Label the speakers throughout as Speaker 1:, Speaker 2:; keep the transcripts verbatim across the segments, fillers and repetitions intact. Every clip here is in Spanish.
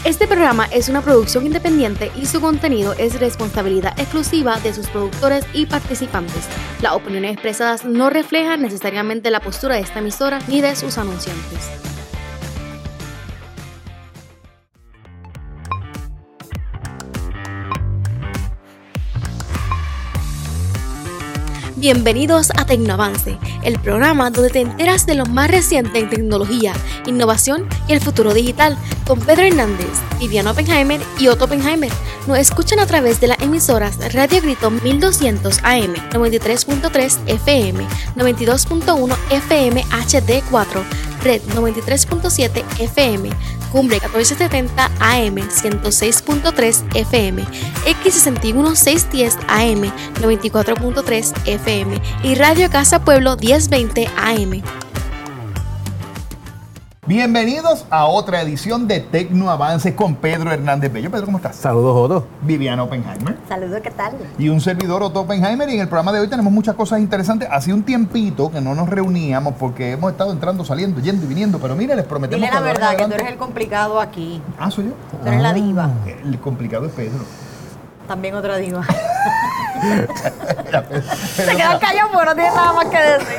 Speaker 1: Este programa es una producción independiente y su contenido es responsabilidad exclusiva de sus productores y participantes. Las opiniones expresadas no reflejan necesariamente la postura de esta emisora ni de sus anunciantes. Bienvenidos a Tecnoavance, el programa donde te enteras de lo más reciente en tecnología, innovación y el futuro digital, con Pedro Hernández, Viviana Oppenheimer y Otto Oppenheimer. Nos escuchan a través de las emisoras Radio Grito mil doscientos A M, noventa y tres punto tres F M, noventa y dos punto uno F M H D cuatro, Red noventa y tres punto siete F M, Cumbre catorce setenta A M, ciento seis punto tres F M, X sesenta y uno seiscientos diez A M, noventa y cuatro punto tres F M y Radio Casa Pueblo diez veinte A M.
Speaker 2: Bienvenidos a otra edición de Tecnoavance con Pedro Hernández Bello. Pedro, ¿cómo estás?
Speaker 3: Saludos, Otto.
Speaker 2: Viviana Oppenheimer.
Speaker 4: Saludos, ¿qué tal?
Speaker 2: Y un servidor, Otto Oppenheimer. Y en el programa de hoy tenemos muchas cosas interesantes. Hace un tiempito que no nos reuníamos porque hemos estado entrando, saliendo, yendo y viniendo. Pero mire, les prometemos
Speaker 4: Dile la
Speaker 2: que ahora
Speaker 4: verdad,
Speaker 2: en
Speaker 4: que tú
Speaker 2: adelante-
Speaker 4: eres el complicado aquí.
Speaker 2: Ah, ¿soy yo?
Speaker 4: Tú eres la diva.
Speaker 2: El complicado es Pedro.
Speaker 4: También otra diva.
Speaker 2: Pero-
Speaker 4: Se quedan callados porque no tienen nada más que decir.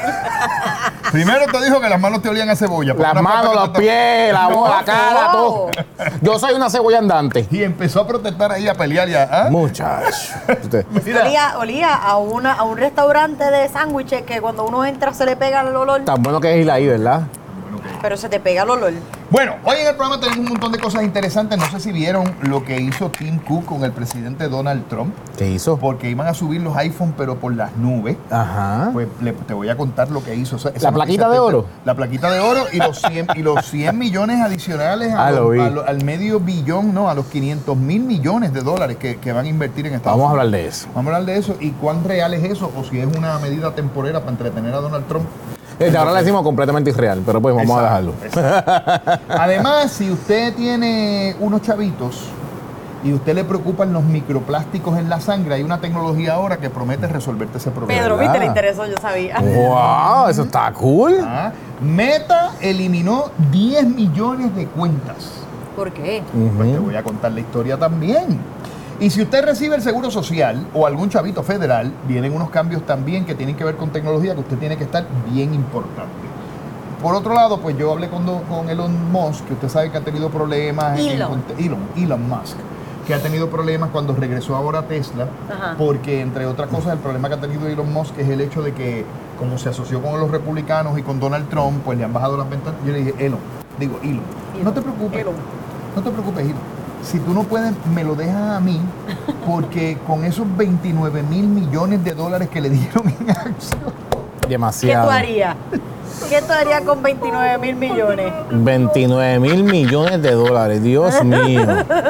Speaker 2: Primero te dijo que las manos te olían a cebolla. por
Speaker 3: Las
Speaker 2: una
Speaker 3: manos,
Speaker 2: papa
Speaker 3: los
Speaker 2: que te-
Speaker 3: pies, la
Speaker 2: No,
Speaker 3: boca, la cara,
Speaker 4: no.
Speaker 3: todo. Yo soy una cebolla andante.
Speaker 2: Y empezó a protestar ahí, a pelear ya. ¿Ah?
Speaker 3: Muchacho. Usted.
Speaker 2: Mira,
Speaker 4: Olía, olía a, una, a un restaurante de sándwiches que cuando uno entra se le pega el olor,
Speaker 3: Tan bueno que es ir ahí, ¿verdad?
Speaker 4: pero se te pega el olor.
Speaker 2: Bueno, hoy en el programa tenemos un montón de cosas interesantes. No sé si vieron lo que hizo Tim Cook con el presidente Donald Trump,
Speaker 3: ¿Qué hizo?
Speaker 2: porque iban a subir los iPhone pero por las nubes.
Speaker 3: Ajá.
Speaker 2: Pues le- te voy a contar lo que hizo. O sea, esa
Speaker 3: ¿La
Speaker 2: noticia
Speaker 3: plaquita de
Speaker 2: te-
Speaker 3: oro?
Speaker 2: La plaquita de oro y los cien, y los cien millones adicionales a
Speaker 3: Ah,
Speaker 2: los-
Speaker 3: lo vi.
Speaker 2: a lo- al medio billón, no, a los quinientos mil millones de dólares que, que van a invertir en Estados
Speaker 3: Vamos a
Speaker 2: Unidos.
Speaker 3: hablar de eso.
Speaker 2: Vamos a hablar de eso y cuán real es eso o si es una medida temporera para entretener a Donald Trump.
Speaker 3: Desde ahora le decimos completamente irreal, pero pues vamos
Speaker 2: Exacto,
Speaker 3: a dejarlo.
Speaker 2: exacto. Además, si usted tiene unos chavitos y usted le preocupan los microplásticos en la sangre, hay una tecnología ahora que promete resolverte ese problema.
Speaker 4: Pedro,
Speaker 3: ¿verdad?
Speaker 4: viste, le interesó, yo sabía.
Speaker 3: ¡Wow! Eso está cool.
Speaker 2: Ah, Meta eliminó diez millones de cuentas.
Speaker 4: ¿Por qué?
Speaker 2: Pues te
Speaker 3: Ujú.
Speaker 2: voy a contar la historia también. Y si usted recibe el seguro social o algún chavito federal, vienen unos cambios también que tienen que ver con tecnología que usted tiene que estar bien importante. Por otro lado, pues yo hablé con, do- con Elon Musk, que usted sabe que ha tenido problemas. en-
Speaker 4: Elon.
Speaker 2: en- Elon, Elon Musk, que ha tenido problemas cuando regresó ahora a Tesla,
Speaker 4: Ajá.
Speaker 2: porque entre otras cosas el problema que ha tenido Elon Musk es el hecho de que como se asoció con los republicanos y con Donald Trump, pues le han bajado las ventas. Yo le dije, Elon, digo, Elon,
Speaker 4: Elon.
Speaker 2: no te preocupes.
Speaker 4: Elon.
Speaker 2: No te preocupes, Elon. Si tú no puedes, me lo dejas a mí, porque con esos veintinueve mil millones de dólares que le dieron en acción,
Speaker 4: ¿Qué
Speaker 3: Demasiado.
Speaker 4: tú harías? ¿Qué tú harías con veintinueve mil millones?
Speaker 3: veintinueve mil millones de dólares. Dios mío.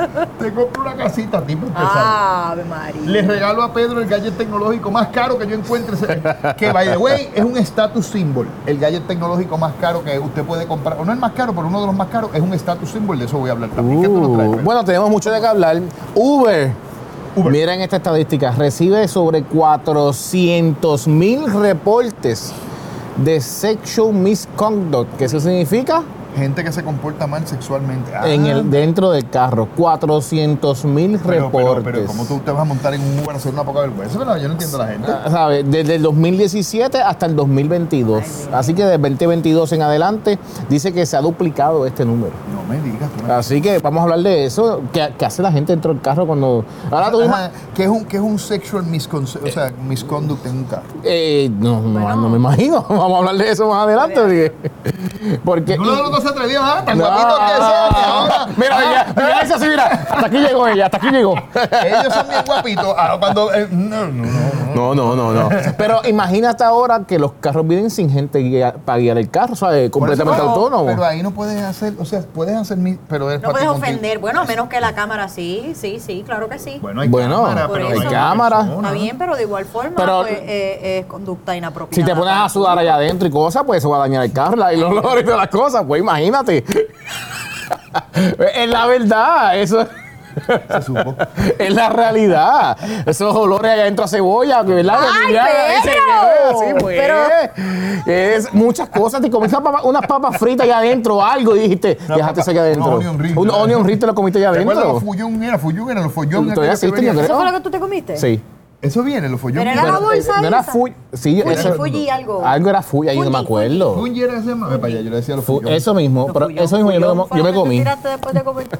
Speaker 2: te compro una casita a ti para empezar.
Speaker 4: Ave María.
Speaker 2: Le regalo a Pedro el gadget tecnológico más caro que yo encuentre. Que, by the way, es un status symbol. El gadget tecnológico más caro que usted puede comprar. O no el más caro, pero uno de los más caros. Es un status symbol. De eso voy a hablar también. ¿Qué tú nos traes,
Speaker 3: Uh,
Speaker 2: Pedro?
Speaker 3: bueno, tenemos mucho de qué hablar. Uber.
Speaker 2: Uber.
Speaker 3: Miren esta estadística. Recibe sobre cuatrocientos mil reportes de sexual misconduct. ¿Qué eso significa?
Speaker 2: Gente que se comporta mal sexualmente. Ah,
Speaker 3: En el, dentro del carro. cuatrocientos mil
Speaker 2: pero,
Speaker 3: reportes.
Speaker 2: pero, pero, ¿cómo tú te vas a montar en un Uber a hacer una poca vergüenza? ¿Verdad? Yo no entiendo a la gente.
Speaker 3: Ah, ¿sabe? Desde el dos mil diecisiete hasta el dos mil veintidós. Así que del veinte veintidós en adelante dice que se ha duplicado este número.
Speaker 2: No me digas. Tú me
Speaker 3: Así que vamos a hablar de eso. ¿Qué, qué hace la gente dentro del carro cuando... Ahora tú...
Speaker 2: Ajá, ¿qué es un, qué es un sexual misconduct, o sea, misconduct en un carro?
Speaker 3: Eh, no, no,
Speaker 4: Bueno.
Speaker 3: no me imagino. Vamos a hablar de eso más adelante. Porque... porque
Speaker 2: Uno de los dos se atrevió, ¿ah? Tan
Speaker 3: No.
Speaker 2: guapito que son, y ahora.
Speaker 3: Mira,
Speaker 2: ah,
Speaker 3: mira, mira eso así, mira. Hasta aquí llegó ella, hasta aquí llegó.
Speaker 2: Ellos son bien guapitos. Ah, cuando. eh, no, no, no.
Speaker 3: No, no, no, no. Pero imagínate ahora que los carros vienen sin gente guía- para guiar el carro, ¿sabes? Completamente
Speaker 2: Por eso,
Speaker 3: autónomo.
Speaker 2: Pero ahí no puedes hacer, o sea, puedes hacer mi, pero es
Speaker 4: No
Speaker 2: para
Speaker 4: puedes
Speaker 2: ti contigo.
Speaker 4: ofender. Bueno, a menos que la cámara sí, sí, sí, claro que sí.
Speaker 2: Bueno, hay
Speaker 3: Bueno,
Speaker 2: cámara,
Speaker 4: por
Speaker 2: pero
Speaker 4: eso.
Speaker 2: no
Speaker 4: Hay
Speaker 2: una
Speaker 3: cámara.
Speaker 2: persona.
Speaker 4: Está bien, pero de igual forma,
Speaker 3: Pero-
Speaker 4: pues, eh, es conducta inapropiada.
Speaker 3: Si te pones a sudar allá adentro y cosas, pues eso va a dañar el carro y los olores y todas las cosas. Pues imagínate. Es la verdad, eso.
Speaker 2: Se supo.
Speaker 3: Es la realidad. Esos olores allá adentro a cebolla, ¿verdad?
Speaker 4: ¡Ay,
Speaker 3: Ya,
Speaker 4: Pedro!
Speaker 3: ese- sí, pues.
Speaker 4: Pero-
Speaker 3: Es muchas cosas. Te comiste unas papas, unas papas fritas allá adentro, algo, y dijiste,
Speaker 2: Una
Speaker 3: déjate
Speaker 2: papa-
Speaker 3: eso allá adentro.
Speaker 2: un onion ring,
Speaker 3: Un
Speaker 2: ¿verdad?
Speaker 3: onion ring te lo comiste allá
Speaker 2: ¿Te acuerdas
Speaker 3: adentro.
Speaker 2: los fuyón? Era fuyón, eran los follón.
Speaker 3: Todavía
Speaker 2: aquellos que
Speaker 3: existen, yo
Speaker 2: venían.
Speaker 3: creo.
Speaker 4: ¿Eso fue lo que tú te comiste?
Speaker 3: Sí.
Speaker 2: Eso viene, los follón.
Speaker 4: Pero era la
Speaker 2: Bueno,
Speaker 4: bolsa
Speaker 3: No era
Speaker 4: esa.
Speaker 3: Fuji. Sí,
Speaker 4: Fuji,
Speaker 3: eso-
Speaker 4: Fuji algo.
Speaker 3: Algo era Fuji, ahí no me
Speaker 4: Fuji,
Speaker 3: acuerdo.
Speaker 2: Fuji era que se llamaba. Para allá, yo le decía los
Speaker 3: Fu-
Speaker 2: follón.
Speaker 3: Eso mismo,
Speaker 4: Los
Speaker 3: pero
Speaker 4: fullón,
Speaker 3: eso mismo yo me,
Speaker 4: fullón fue
Speaker 3: yo
Speaker 4: lo
Speaker 3: me
Speaker 4: que tú
Speaker 3: comí.
Speaker 4: tiraste después de comer.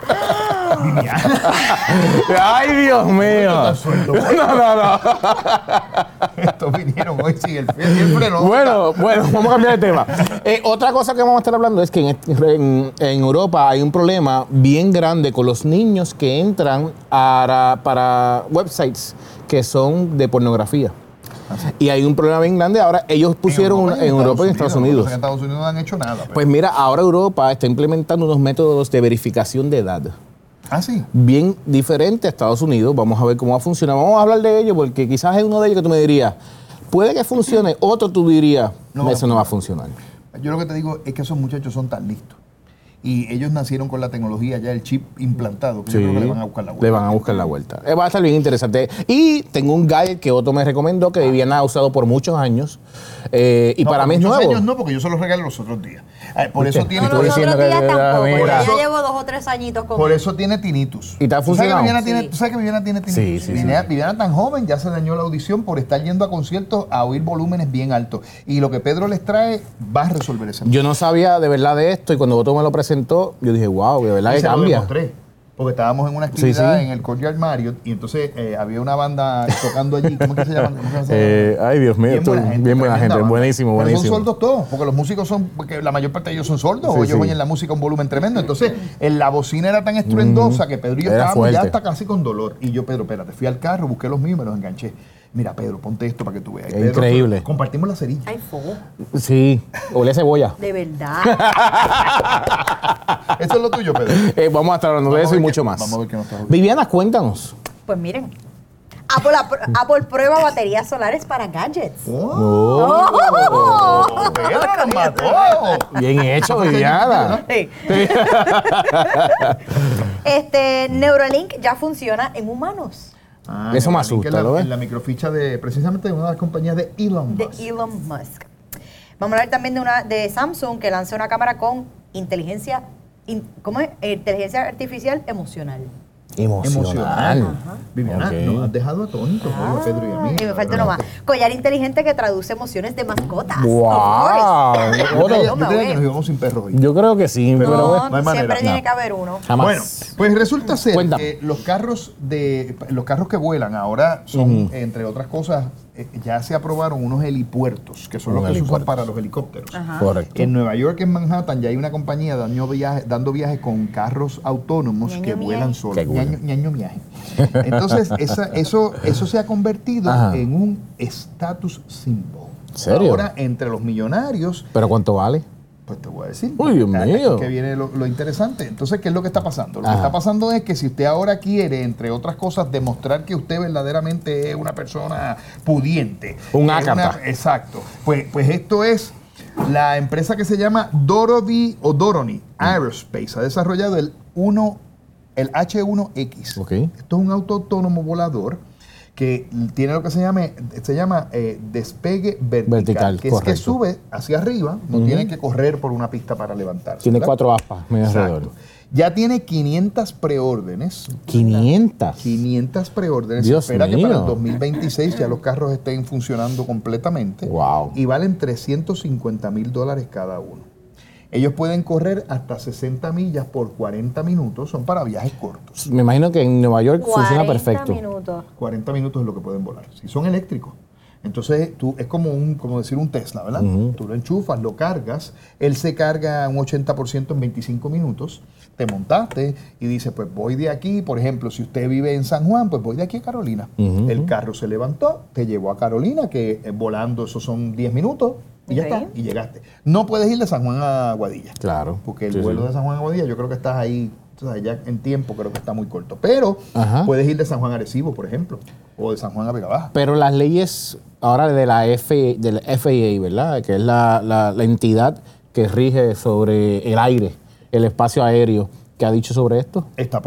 Speaker 3: Ay, Dios mío.
Speaker 2: Están sueltos.
Speaker 3: No, no, no.
Speaker 2: Estos vinieron hoy sin el freno. El freno.
Speaker 3: Bueno, bueno, vamos a cambiar de tema. Eh, otra cosa que vamos a estar hablando es que en, en- en Europa hay un problema bien grande con los niños que entran a- para websites que son de pornografía. Y hay un problema bien grande. Ahora ellos pusieron una- en Europa y en Estados Unidos.
Speaker 2: En Estados Unidos no han hecho nada. pero-
Speaker 3: Pues mira, ahora Europa está implementando unos métodos de verificación de edad
Speaker 2: Ah, sí.
Speaker 3: bien diferentes a Estados Unidos. Vamos a ver cómo va a funcionar. Vamos a hablar de ello porque quizás es uno de ellos que tú me dirías, puede que funcione, otro tú dirías,
Speaker 2: No va a
Speaker 3: eso no va a funcionar.
Speaker 2: Yo lo que te digo es que esos muchachos son tan listos. Y ellos nacieron con la tecnología, ya el chip implantado, que yo creo que le van a buscar la vuelta.
Speaker 3: Le van a buscar la vuelta. Eh, va a estar bien interesante. Y tengo un guide que Otto me recomendó, que Viviana ha usado por muchos años. eh, y
Speaker 2: No,
Speaker 3: para
Speaker 2: por
Speaker 3: mí es
Speaker 2: muchos
Speaker 3: nuevo.
Speaker 2: años no, porque yo se los regalé los otros días. Eh, por eso
Speaker 3: ¿Viste?
Speaker 2: tiene...
Speaker 4: No,
Speaker 3: Estoy
Speaker 4: los
Speaker 3: diciendo
Speaker 4: otros
Speaker 3: que
Speaker 4: días
Speaker 3: era-
Speaker 4: tampoco.
Speaker 3: mira.
Speaker 4: Ya ya llevo dos o tres añitos con
Speaker 2: Por eso tiene tinnitus.
Speaker 3: ¿Y te ha
Speaker 2: ¿Tú sabes que
Speaker 3: funcionado?
Speaker 2: Viviana tiene,
Speaker 4: Sí.
Speaker 2: ¿Tú sabes que Viviana tiene tinnitus?
Speaker 3: Sí, sí,
Speaker 2: Viviana,
Speaker 3: sí.
Speaker 2: Viviana tan joven ya se dañó la audición por estar yendo a conciertos a oír volúmenes bien altos. Y lo que Pedro les trae va a resolver ese
Speaker 3: Yo no sabía de verdad de esto y cuando Otto me lo presentó, yo dije, wow, de verdad
Speaker 2: Y
Speaker 3: que
Speaker 2: se lo
Speaker 3: cambia.
Speaker 2: demostré, porque estábamos en una actividad
Speaker 3: Sí, sí.
Speaker 2: en el Courtyard Marriott y entonces eh, había una banda tocando allí. ¿Cómo es que se llama? ¿Cómo se llama?
Speaker 3: Eh, ay, Dios mío,
Speaker 2: Bien buena
Speaker 3: esto-
Speaker 2: gente,
Speaker 3: bien buena
Speaker 2: tremenda
Speaker 3: gente,
Speaker 2: banda.
Speaker 3: buenísimo,
Speaker 2: Pero
Speaker 3: buenísimo.
Speaker 2: son sordos todos, porque los músicos son, porque la mayor parte de ellos son sordos,
Speaker 3: Sí,
Speaker 2: o ellos
Speaker 3: sí.
Speaker 2: oyen la música a un volumen tremendo. Entonces, en la bocina era tan estruendosa que Pedro y yo
Speaker 3: Era
Speaker 2: estábamos ya
Speaker 3: fuerte.
Speaker 2: hasta casi con dolor. Y yo, Pedro, espérate, fui al carro, busqué los míos y me los enganché. Mira, Pedro, ponte esto para que tú veas. Y
Speaker 3: Es
Speaker 2: Pedro,
Speaker 3: increíble.
Speaker 2: Compartimos la cerilla.
Speaker 4: Ay, fuego.
Speaker 3: Sí, olé cebolla.
Speaker 4: De verdad.
Speaker 2: Eso es lo tuyo, Pedro.
Speaker 3: Eh, vamos a estar hablando de
Speaker 2: Vamos a
Speaker 3: eso y
Speaker 2: ver
Speaker 3: mucho
Speaker 2: qué-
Speaker 3: más.
Speaker 2: vamos a ver qué nos trajo.
Speaker 3: Viviana, cuéntanos.
Speaker 4: Pues miren. Apple, apr- Apple prueba baterías solares para gadgets.
Speaker 2: ¡Oh! Pedro nos mató.
Speaker 3: Bien hecho,
Speaker 2: Fue
Speaker 3: Viviana.
Speaker 4: Sí. Este Neuralink ya funciona en humanos.
Speaker 2: Ah,
Speaker 3: Eso me
Speaker 2: Neuralink,
Speaker 3: asusta,
Speaker 2: en la,
Speaker 3: ¿lo ves?
Speaker 2: en la microficha de precisamente de una de las compañías de Elon
Speaker 4: De
Speaker 2: Musk.
Speaker 4: Elon Musk. Vamos a hablar también de una de Samsung que lanzó una cámara con inteligencia, in- ¿cómo es? Inteligencia artificial emocional.
Speaker 3: Emocional.
Speaker 2: Viviana,
Speaker 3: Ok.
Speaker 2: nos has dejado atónitos hoy a Pedro y a mí.
Speaker 4: Y me falta uno más. Collar inteligente que traduce emociones de mascotas.
Speaker 3: Wow.
Speaker 2: Yo creía,
Speaker 4: No
Speaker 2: yo
Speaker 4: me
Speaker 2: creía
Speaker 4: voy.
Speaker 2: que nos íbamos sin perros hoy.
Speaker 3: Yo creo que sí, pero
Speaker 4: No,
Speaker 3: bueno,
Speaker 2: no hay manera.
Speaker 4: siempre tiene
Speaker 3: No.
Speaker 4: que haber uno.
Speaker 3: jamás.
Speaker 2: Bueno, pues resulta ser
Speaker 3: Cuéntame.
Speaker 2: que los carros de los carros que vuelan ahora son, entre otras cosas, eh, ya se aprobaron unos helipuertos, que son
Speaker 3: Un
Speaker 2: los que se usan
Speaker 3: helipuerto.
Speaker 2: para los helicópteros.
Speaker 4: Ajá.
Speaker 3: Correcto.
Speaker 2: En Nueva York, en Manhattan, ya hay una compañía dando viajes, dando viajes con carros autónomos
Speaker 4: Ñaño
Speaker 2: que
Speaker 4: miaje.
Speaker 2: vuelan solos.
Speaker 3: Qué cool.
Speaker 2: Ñaño, ñaño miaje. Entonces, esa- eso, eso se ha convertido
Speaker 3: Ajá.
Speaker 2: en un status symbol.
Speaker 3: ¿En serio?
Speaker 2: Ahora, entre los millonarios,
Speaker 3: ¿Pero cuánto vale?
Speaker 2: pues te voy a decir.
Speaker 3: Uy, Dios
Speaker 2: Ah,
Speaker 3: mío.
Speaker 2: Que viene lo, lo interesante. Entonces, ¿qué es lo que está pasando? Lo
Speaker 3: Ajá.
Speaker 2: que está pasando es que si usted ahora quiere, entre otras cosas, demostrar que usted verdaderamente es una persona pudiente.
Speaker 3: Un
Speaker 2: que es
Speaker 3: ácata.
Speaker 2: una- Exacto. Pues, pues esto es la empresa que se llama Dorothy o Doroni Aerospace. Ha desarrollado el uno, el H uno X.
Speaker 3: Ok.
Speaker 2: Esto es un auto autónomo volador que tiene lo que se llama, se llama eh, despegue vertical,
Speaker 3: Vertical,
Speaker 2: que es que
Speaker 3: correcto.
Speaker 2: sube hacia arriba, no
Speaker 3: Ujú.
Speaker 2: tiene que correr por una pista para levantarse.
Speaker 3: Tiene
Speaker 2: ¿verdad?
Speaker 3: cuatro aspas medio
Speaker 2: Exacto.
Speaker 3: alrededor.
Speaker 2: Ya tiene quinientas preórdenes.
Speaker 3: quinientas.
Speaker 2: quinientas preórdenes.
Speaker 3: Dios
Speaker 2: Se espera que
Speaker 3: mío.
Speaker 2: para el dos mil veintiséis ya los carros estén funcionando completamente.
Speaker 3: Wow.
Speaker 2: Y valen trescientos cincuenta mil dólares cada uno. Ellos pueden correr hasta sesenta millas por cuarenta minutos. Son para viajes cortos.
Speaker 3: Me imagino que en Nueva York funciona
Speaker 4: cuarenta
Speaker 3: perfecto.
Speaker 4: minutos.
Speaker 2: cuarenta minutos es lo que pueden volar. Si son eléctricos. Entonces, tú, es como un, como decir un Tesla, ¿verdad?
Speaker 3: Ujú.
Speaker 2: Tú lo enchufas, lo cargas, él se carga un ochenta por ciento en veinticinco minutos, te montaste y dice, pues voy de aquí, por ejemplo, si usted vive en San Juan, pues voy de aquí a Carolina.
Speaker 3: Ujú.
Speaker 2: El carro se levantó, te llevó a Carolina, que eh, volando esos son diez minutos, y ya
Speaker 4: Ok.
Speaker 2: está, y llegaste. No puedes ir de San Juan a Guadilla.
Speaker 3: Claro.
Speaker 2: Porque el
Speaker 3: Sí,
Speaker 2: vuelo
Speaker 3: sí.
Speaker 2: de San Juan a Guadilla, yo creo que estás ahí, tú sabes, ya en tiempo creo que está muy corto. Pero
Speaker 3: Ajá.
Speaker 2: puedes ir de San Juan a Arecibo, por ejemplo, o de San Juan a Vega Baja.
Speaker 3: Pero las leyes ahora de la F, del F A A, ¿verdad? Que es la, la- la entidad que rige sobre el aire, el espacio aéreo, ¿qué ha dicho sobre esto?
Speaker 2: Está aprobado.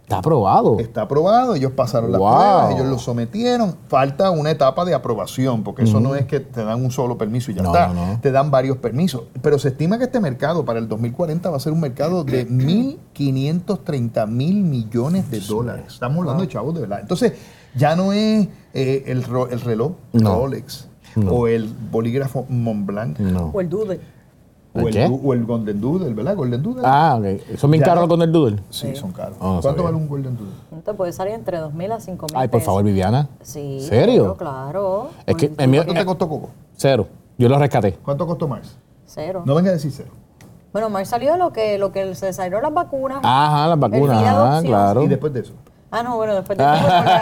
Speaker 3: Está aprobado.
Speaker 2: Está aprobado, ellos pasaron las
Speaker 3: Wow.
Speaker 2: pruebas, ellos lo sometieron. Falta una etapa de aprobación, porque eso no es que te dan un solo permiso y ya
Speaker 3: No,
Speaker 2: está.
Speaker 3: no, no.
Speaker 2: Te dan varios permisos. Pero se estima que este mercado para el dos mil cuarenta va a ser un mercado de mil quinientos treinta mil millones de dólares. Estamos hablando de chavos de verdad. Entonces, ya no es eh, el, ro- el reloj
Speaker 3: No.
Speaker 2: Rolex
Speaker 3: No.
Speaker 2: o el bolígrafo Montblanc
Speaker 3: No.
Speaker 4: O el Doodle.
Speaker 2: o
Speaker 3: ¿El
Speaker 2: el,
Speaker 3: qué?
Speaker 2: du- o el Golden Doodle, ¿verdad? Golden Doodle.
Speaker 3: Ah, ok. ¿Son bien
Speaker 2: Ya
Speaker 3: caros
Speaker 2: no.
Speaker 3: con el Doodle?
Speaker 2: Sí, son caros.
Speaker 3: Oh, no
Speaker 2: ¿Cuánto
Speaker 3: sabía.
Speaker 2: vale un Golden Doodle?
Speaker 4: No te puede salir entre dos mil a cinco mil
Speaker 3: Ay, por favor, Viviana.
Speaker 4: Sí.
Speaker 3: ¿Serio?
Speaker 4: Claro, claro.
Speaker 3: Es que
Speaker 4: Por-
Speaker 3: en mi-
Speaker 2: ¿Cuánto te costó Coco?
Speaker 3: Cero. Yo lo rescaté.
Speaker 2: ¿Cuánto costó Mars?
Speaker 4: Cero.
Speaker 2: No venga a decir cero.
Speaker 4: Bueno, Mar salió lo que, lo que se salieron las vacunas.
Speaker 3: Ajá, las vacunas.
Speaker 4: El fee de
Speaker 3: Ah,
Speaker 4: adopción.
Speaker 3: claro.
Speaker 2: Y después de eso.
Speaker 4: Ah, no, bueno, después de la,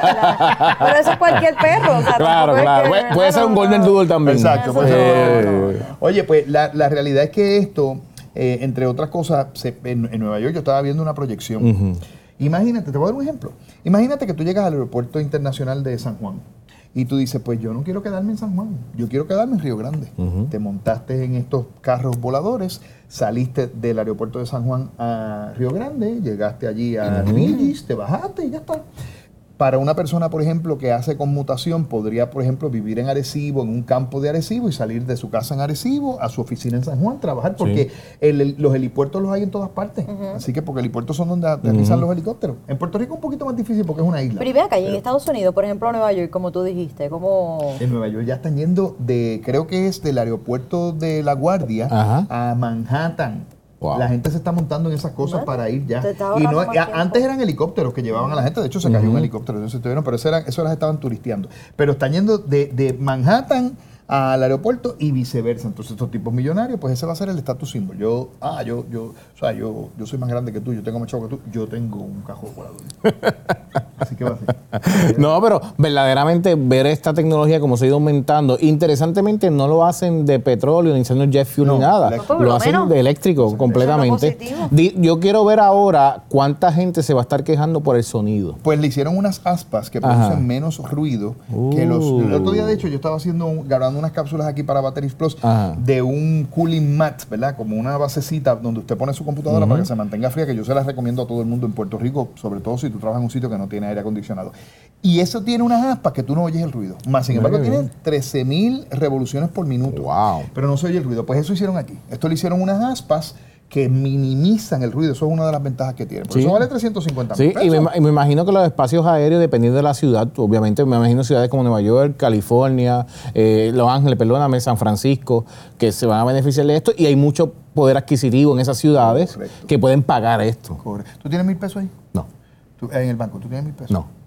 Speaker 4: la- Pero eso es cualquier perro. O sea,
Speaker 3: Claro,
Speaker 4: tampoco es
Speaker 3: claro.
Speaker 4: que,
Speaker 3: Puede,
Speaker 4: ¿verdad?
Speaker 3: puede ser un
Speaker 4: No,
Speaker 3: Golden
Speaker 4: no.
Speaker 3: Doodle también.
Speaker 2: Exacto. Pues,
Speaker 3: Eh,
Speaker 2: no, no, no. Oye, pues la, la realidad es que esto, eh, entre otras cosas, se- en, en Nueva York yo estaba viendo una proyección.
Speaker 3: Ujú.
Speaker 2: Imagínate, te voy a dar un ejemplo. Imagínate que tú llegas al aeropuerto internacional de San Juan y tú dices, pues yo no quiero quedarme en San Juan, yo quiero quedarme en Río Grande.
Speaker 3: Ujú.
Speaker 2: Te montaste en estos carros voladores, saliste del aeropuerto de San Juan a Río Grande, llegaste allí a
Speaker 3: Ujú.
Speaker 2: Rigis, te bajaste y ya está. Para una persona, por ejemplo, que hace conmutación, podría, por ejemplo, vivir en Arecibo, en un campo de Arecibo, y salir de su casa en Arecibo a su oficina en San Juan, trabajar, porque el- el- los helipuertos los hay en todas partes. Así que, porque helipuertos son donde aterrizan los helicópteros. En Puerto Rico es un poquito más difícil porque es una isla.
Speaker 4: Pero y ve acá, y en Estados Unidos, por ejemplo, Nueva York, como tú dijiste, como...
Speaker 2: En Nueva York ya están yendo de, creo que es del aeropuerto de La Guardia
Speaker 3: Ajá.
Speaker 2: a Manhattan.
Speaker 3: Wow.
Speaker 2: La gente se está montando en esas cosas
Speaker 4: Bueno,
Speaker 2: para ir ya.
Speaker 4: te está
Speaker 2: Y
Speaker 4: ahorrando
Speaker 2: no,
Speaker 4: más
Speaker 2: ya-
Speaker 4: tiempo.
Speaker 2: antes eran helicópteros que llevaban a la gente. De hecho, se cayó un helicóptero. Entonces, estuvieron, pero eso, era- eso las estaban turisteando. Pero están yendo de, de Manhattan al aeropuerto y viceversa. Entonces, estos tipos millonarios, pues ese va a ser el status symbol. Yo, ah, yo, yo, o sea, yo, yo soy más grande que tú, yo tengo más chavo que tú, yo tengo un cajón volador. Así que va a ser.
Speaker 3: No, pero verdaderamente ver esta tecnología como se ha ido aumentando, interesantemente no lo hacen de petróleo, ni siendo jet fuel
Speaker 2: No,
Speaker 3: ni nada.
Speaker 2: eléctrico.
Speaker 3: Lo
Speaker 4: Por lo
Speaker 3: hacen
Speaker 4: menos.
Speaker 3: de eléctrico completamente.
Speaker 4: Eso es lo positivo.
Speaker 3: Di- Yo quiero ver ahora cuánta gente se va a estar quejando por el sonido.
Speaker 2: Pues le hicieron unas aspas que
Speaker 3: Ajá.
Speaker 2: producen menos ruido que los.
Speaker 3: Uh.
Speaker 2: El otro día, de hecho, yo estaba haciendo un- grabando unas cápsulas aquí para Batteries Plus
Speaker 3: Ajá.
Speaker 2: de un cooling mat, ¿verdad? Como una basecita donde usted pone su computadora para que se mantenga fría, que yo se las recomiendo a todo el mundo en Puerto Rico, sobre todo si tú trabajas en un sitio que no tiene aire acondicionado. Y eso tiene unas aspas que tú no oyes el ruido. Más sin embargo,
Speaker 3: Muy bien.
Speaker 2: tiene trece mil revoluciones por minuto.
Speaker 3: Wow.
Speaker 2: Pero no se oye el ruido. Pues eso hicieron aquí. Esto le hicieron unas aspas que minimizan el ruido. Eso es una de las ventajas que tiene. Por
Speaker 3: Sí.
Speaker 2: eso vale trescientos cincuenta mil
Speaker 3: Sí,
Speaker 2: pesos.
Speaker 3: y me, ima- y me imagino que los espacios aéreos, dependiendo de la ciudad, obviamente me imagino ciudades como Nueva York, California, eh, Los Ángeles, perdóname, San Francisco, que se van a beneficiar de esto y hay mucho poder adquisitivo en esas ciudades
Speaker 2: Correcto.
Speaker 3: que pueden pagar esto.
Speaker 2: Correcto. ¿Tú tienes mil pesos ahí?
Speaker 3: No,
Speaker 2: Tú- en el banco, ¿tú tienes mil pesos?
Speaker 3: no.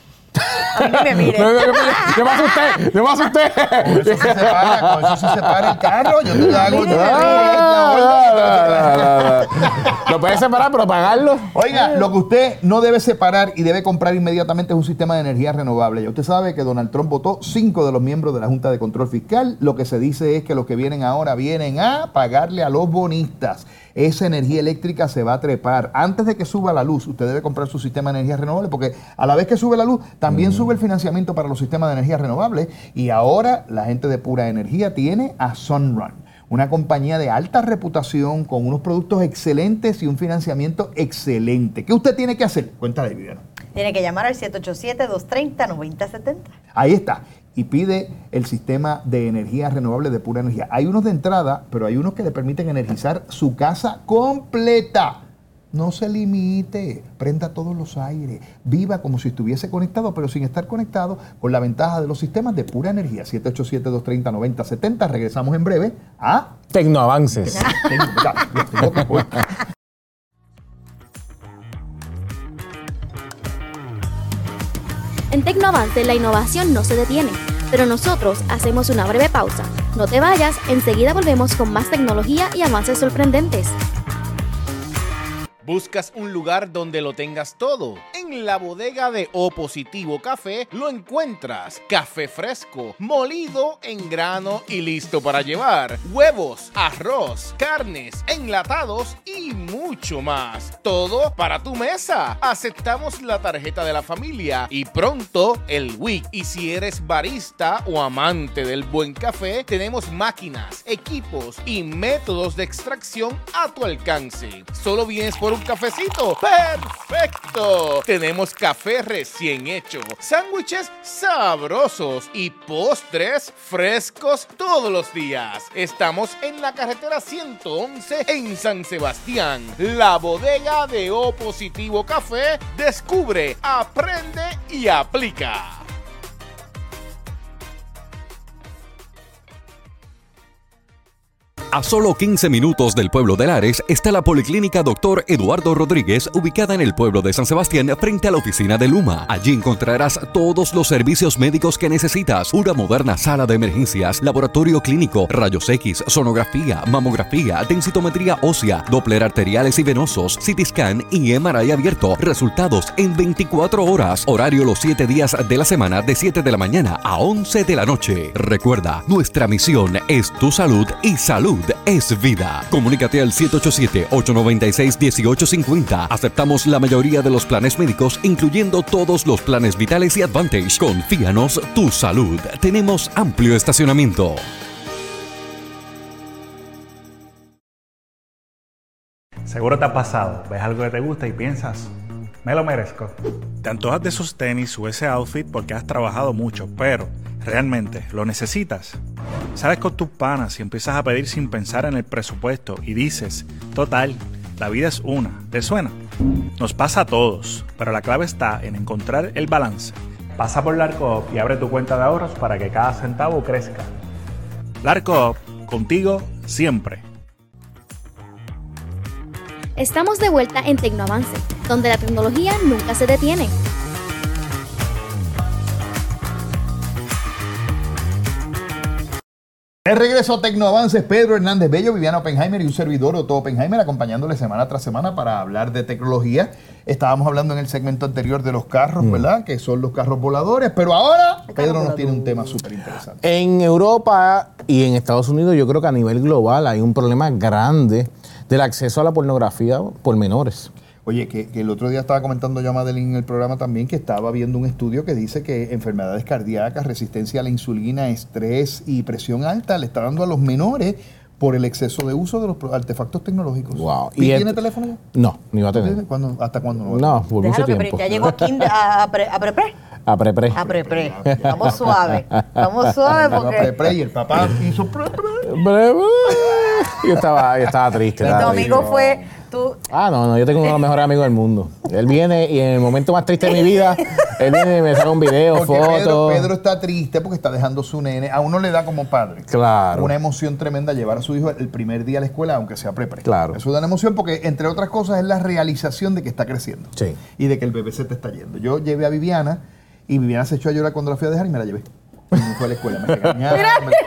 Speaker 4: A mí ni me mire.
Speaker 3: ¿Qué me asusté? ¿Qué me asusté?
Speaker 2: Con eso se separa, con eso se separa el carro. Yo te hago
Speaker 4: Mire,
Speaker 3: Lo puedes separar, pero pagarlo.
Speaker 2: Oiga, lo que usted no debe separar y debe comprar inmediatamente es un sistema de energía renovable. Ya usted sabe que Donald Trump votó cinco de los miembros de la Junta de Control Fiscal. Lo que se dice es que los que vienen ahora vienen a pagarle a los bonistas. Esa energía eléctrica se va a trepar. Antes de que suba la luz, usted debe comprar su sistema de energía renovable porque a la vez que sube la luz, también sube el financiamiento para los sistemas de energía renovables. Y ahora la gente de Pura Energía tiene a Sunrun, una compañía de alta reputación con unos productos excelentes y un financiamiento excelente. ¿Qué usted tiene que hacer? Cuéntale, Viviana.
Speaker 4: Tiene que llamar al siete ocho siete, dos tres cero, nueve cero siete cero.
Speaker 2: Ahí está. Y pide el sistema de energía renovable de Pura Energía. Hay unos de entrada, pero hay unos que le permiten energizar su casa completa. No se limite, prenda todos los aires, viva como si estuviese conectado, pero sin estar conectado, con la ventaja de los sistemas de Pura Energía. siete ocho siete, dos tres cero, nueve cero siete cero. Regresamos en breve a...
Speaker 3: Tecnoavances.
Speaker 2: Ya, ya tengo que-
Speaker 1: En Tecnoavance la innovación no se detiene, pero nosotros hacemos una breve pausa. No te vayas, enseguida volvemos con más tecnología y avances sorprendentes.
Speaker 5: ¿Buscas un lugar donde lo tengas todo? En
Speaker 3: En la bodega de O Positivo Café lo encuentras café fresco, molido en grano y listo para llevar, huevos, arroz, carnes, enlatados y mucho más. Todo para tu mesa. Aceptamos la tarjeta de la familia y pronto el W I C. Y si eres barista o amante del buen café, tenemos máquinas, equipos y métodos de extracción a tu alcance. ¿Solo vienes por un cafecito? ¡Perfecto! Tenemos café recién hecho, sándwiches sabrosos y postres frescos todos los días. Estamos en la carretera ciento once en San Sebastián. La bodega de O Positivo Café. Descubre, aprende y aplica.
Speaker 5: A solo quince minutos del pueblo de Lares está la Policlínica Doctor Eduardo Rodríguez, ubicada en el pueblo de San Sebastián, frente a la oficina de Luma. Allí encontrarás todos los servicios médicos que necesitas: una moderna sala de emergencias, laboratorio clínico, rayos X, sonografía, mamografía, densitometría ósea, Doppler arteriales y venosos, C T scan y M R I abierto. Resultados en veinticuatro horas. Horario los siete días de la semana, de siete de la mañana a once de la noche. Recuerda, nuestra misión es tu salud y salud es vida. Comunícate al siete ocho siete, ocho nueve seis, uno ocho cinco cero. Aceptamos la mayoría de los planes médicos, incluyendo todos los planes vitales y Advantage. Confíanos tu salud. Tenemos amplio estacionamiento.
Speaker 6: Seguro te ha pasado. Ves algo que te gusta y piensas, me lo merezco. Te antojas de esos tenis o ese outfit porque has trabajado mucho, pero ¿realmente lo necesitas? Sales con tus panas y empiezas a pedir sin pensar en el presupuesto y dices, total, la vida es una. ¿Te suena? Nos pasa a todos, pero la clave está en encontrar el balance. Pasa por Larco Up y abre tu cuenta de ahorros para que cada centavo crezca. Larco Up, contigo siempre.
Speaker 1: Estamos de vuelta en Tecnoavance, donde la tecnología nunca se detiene.
Speaker 2: De regreso a Tecnoavances, Pedro Hernández Bello, Viviana Oppenheimer y un servidor, Otto Oppenheimer, acompañándole semana tras semana para hablar de tecnología. Estábamos hablando en el segmento anterior de los carros, mm. ¿verdad? Que son los carros voladores, pero ahora Pedro nos tiene un tema súper interesante.
Speaker 3: En Europa y en Estados Unidos, yo creo que a nivel global hay un problema grande del acceso a la pornografía por menores.
Speaker 2: Oye, que, que el otro día estaba comentando yo a Madeline en el programa también que estaba viendo un estudio que dice que enfermedades cardíacas, resistencia a la insulina, estrés y presión alta le está dando a los menores por el exceso de uso de los artefactos tecnológicos.
Speaker 3: Wow.
Speaker 2: ¿Y, ¿Y tiene el, teléfono ya?
Speaker 3: No, ni va a tener.
Speaker 2: ¿Cuándo, ¿Hasta cuándo? No,
Speaker 3: no por mucho
Speaker 4: Déjalo
Speaker 3: tiempo.
Speaker 4: Que ya llegó aquí a, a, pre, a pre-pre.
Speaker 3: A pre-pre.
Speaker 4: A pre-pre. Vamos suave. Vamos suave porque...
Speaker 2: A pre-pre y el papá hizo pre-pre.
Speaker 3: Yo estaba, yo estaba triste.
Speaker 4: Y tu amigo fue... Tú.
Speaker 3: Ah, no, no, yo tengo uno de los mejores amigos del mundo. Él viene y en el momento más triste de mi vida, él viene y me saca un video, fotos.
Speaker 2: Pedro, Pedro está triste porque está dejando su nene. A uno le da como padre.
Speaker 3: Claro.
Speaker 2: Una emoción tremenda llevar a su hijo el primer día a la escuela, aunque sea pre-pre.
Speaker 3: Claro.
Speaker 2: Eso da una emoción porque, entre otras cosas, es la realización de que está creciendo.
Speaker 3: Sí.
Speaker 2: Y de que el bebé se te está yendo. Yo llevé a Viviana y Viviana se echó a llorar cuando la fui a dejar y me la llevé. Y me fue a la escuela. Me regañaron.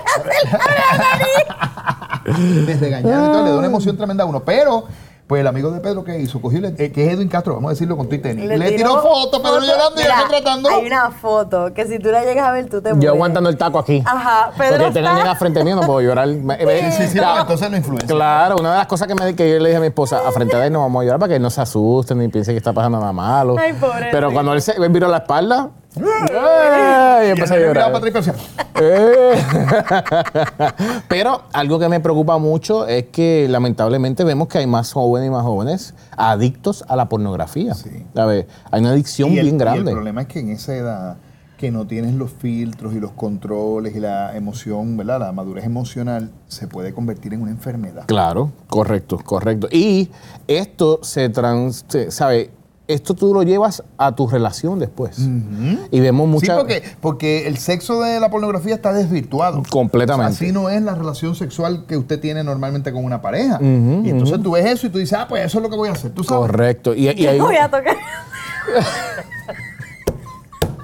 Speaker 2: me, me regañaron y todo. Le da una emoción tremenda a uno. Pero... pues el amigo de Pedro, ¿qué hizo? Cogió, eh, que es Edwin Castro, vamos a decirlo con tu y tenis. Le, le tiró, tiró foto, Pedro llorando y yo tratando.
Speaker 4: Hay una foto que si tú la llegas a ver, tú te mueres.
Speaker 3: Yo aguantando el taco aquí.
Speaker 4: Ajá, Pedro
Speaker 3: porque
Speaker 4: está...
Speaker 3: tener nena frente mío no puedo llorar.
Speaker 2: Sí, sí, sí, claro, entonces no influencia.
Speaker 3: Claro, una de las cosas que, me, que yo le dije a mi esposa, a frente de él no vamos a llorar para que no se asusten ni piense que está pasando nada malo.
Speaker 4: Ay, pobre.
Speaker 3: Pero cuando él se él viró la espalda, ¡ay! Y empecé a llorar. Eh. Pero algo que me preocupa mucho es que lamentablemente vemos que hay más jóvenes y más jóvenes adictos a la pornografía. Sí. ¿Sabes? Hay una adicción
Speaker 2: el,
Speaker 3: bien grande.
Speaker 2: Y el problema es que en esa edad que no tienes los filtros y los controles y la emoción, ¿verdad? La madurez emocional se puede convertir en una enfermedad.
Speaker 3: Claro, correcto, correcto. Y esto se trans, ¿sabe? Esto tú lo llevas a tu relación después. Uh-huh. Y vemos muchas...
Speaker 2: Sí, porque, porque el sexo de la pornografía está desvirtuado.
Speaker 3: Completamente.
Speaker 2: O sea, así no es la relación sexual que usted tiene normalmente con una pareja. Uh-huh, y entonces uh-huh. tú ves eso y tú dices, ah, pues eso es lo que voy a hacer. ¿Tú sabes?
Speaker 3: Correcto. Y, y
Speaker 4: Yo
Speaker 3: hay...
Speaker 4: voy a tocar.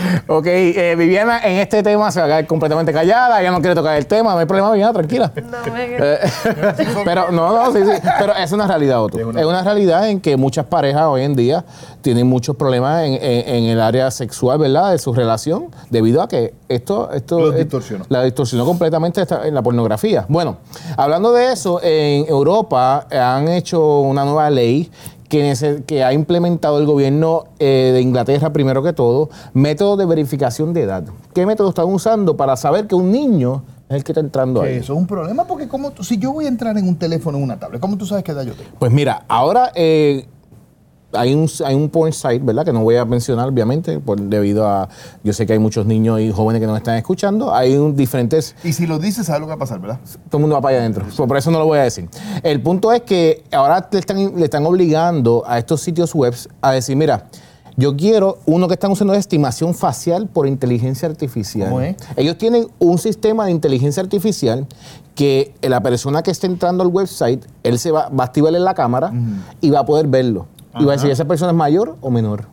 Speaker 3: Ok, eh, Viviana en este tema se va a quedar completamente callada, ella no quiere tocar el tema, no hay problema, Viviana, tranquila.
Speaker 4: No me...
Speaker 3: Eh, pero no, no, sí, sí, pero es una realidad, Otto. Es una, es una realidad en que muchas parejas hoy en día tienen muchos problemas en, en, en el área sexual, ¿verdad? De su relación, debido a que esto, esto
Speaker 2: Los distorsionó.
Speaker 3: La distorsionó completamente esta, en la pornografía. Bueno, hablando de eso, en Europa han hecho una nueva ley que, que ha implementado el gobierno eh, de Inglaterra, primero que todo, métodos de verificación de edad. ¿Qué métodos están usando para saber que un niño es el que está entrando ahí?
Speaker 2: Eso es un problema porque como tú, si yo voy a entrar en un teléfono, en una tablet, ¿cómo tú sabes qué edad yo tengo?
Speaker 3: Pues mira, ahora eh, hay un, hay un porn site, ¿verdad? Que no voy a mencionar, obviamente, por, debido a... Yo sé que hay muchos niños y jóvenes que nos están escuchando. Hay un, diferentes...
Speaker 2: Y si lo dices, ¿sabes lo que va a pasar, verdad?
Speaker 3: Todo el mundo va para allá adentro. Por, por eso no lo voy a decir. El punto es que ahora le están, le están obligando a estos sitios web a decir, mira, yo quiero, uno que están usando es estimación facial por inteligencia artificial.
Speaker 2: ¿Cómo es?
Speaker 3: Ellos tienen un sistema de inteligencia artificial que la persona que esté entrando al website, él se va, va a activarle la cámara uh-huh. y va a poder verlo. Y va a decir, ¿esa persona es mayor o menor?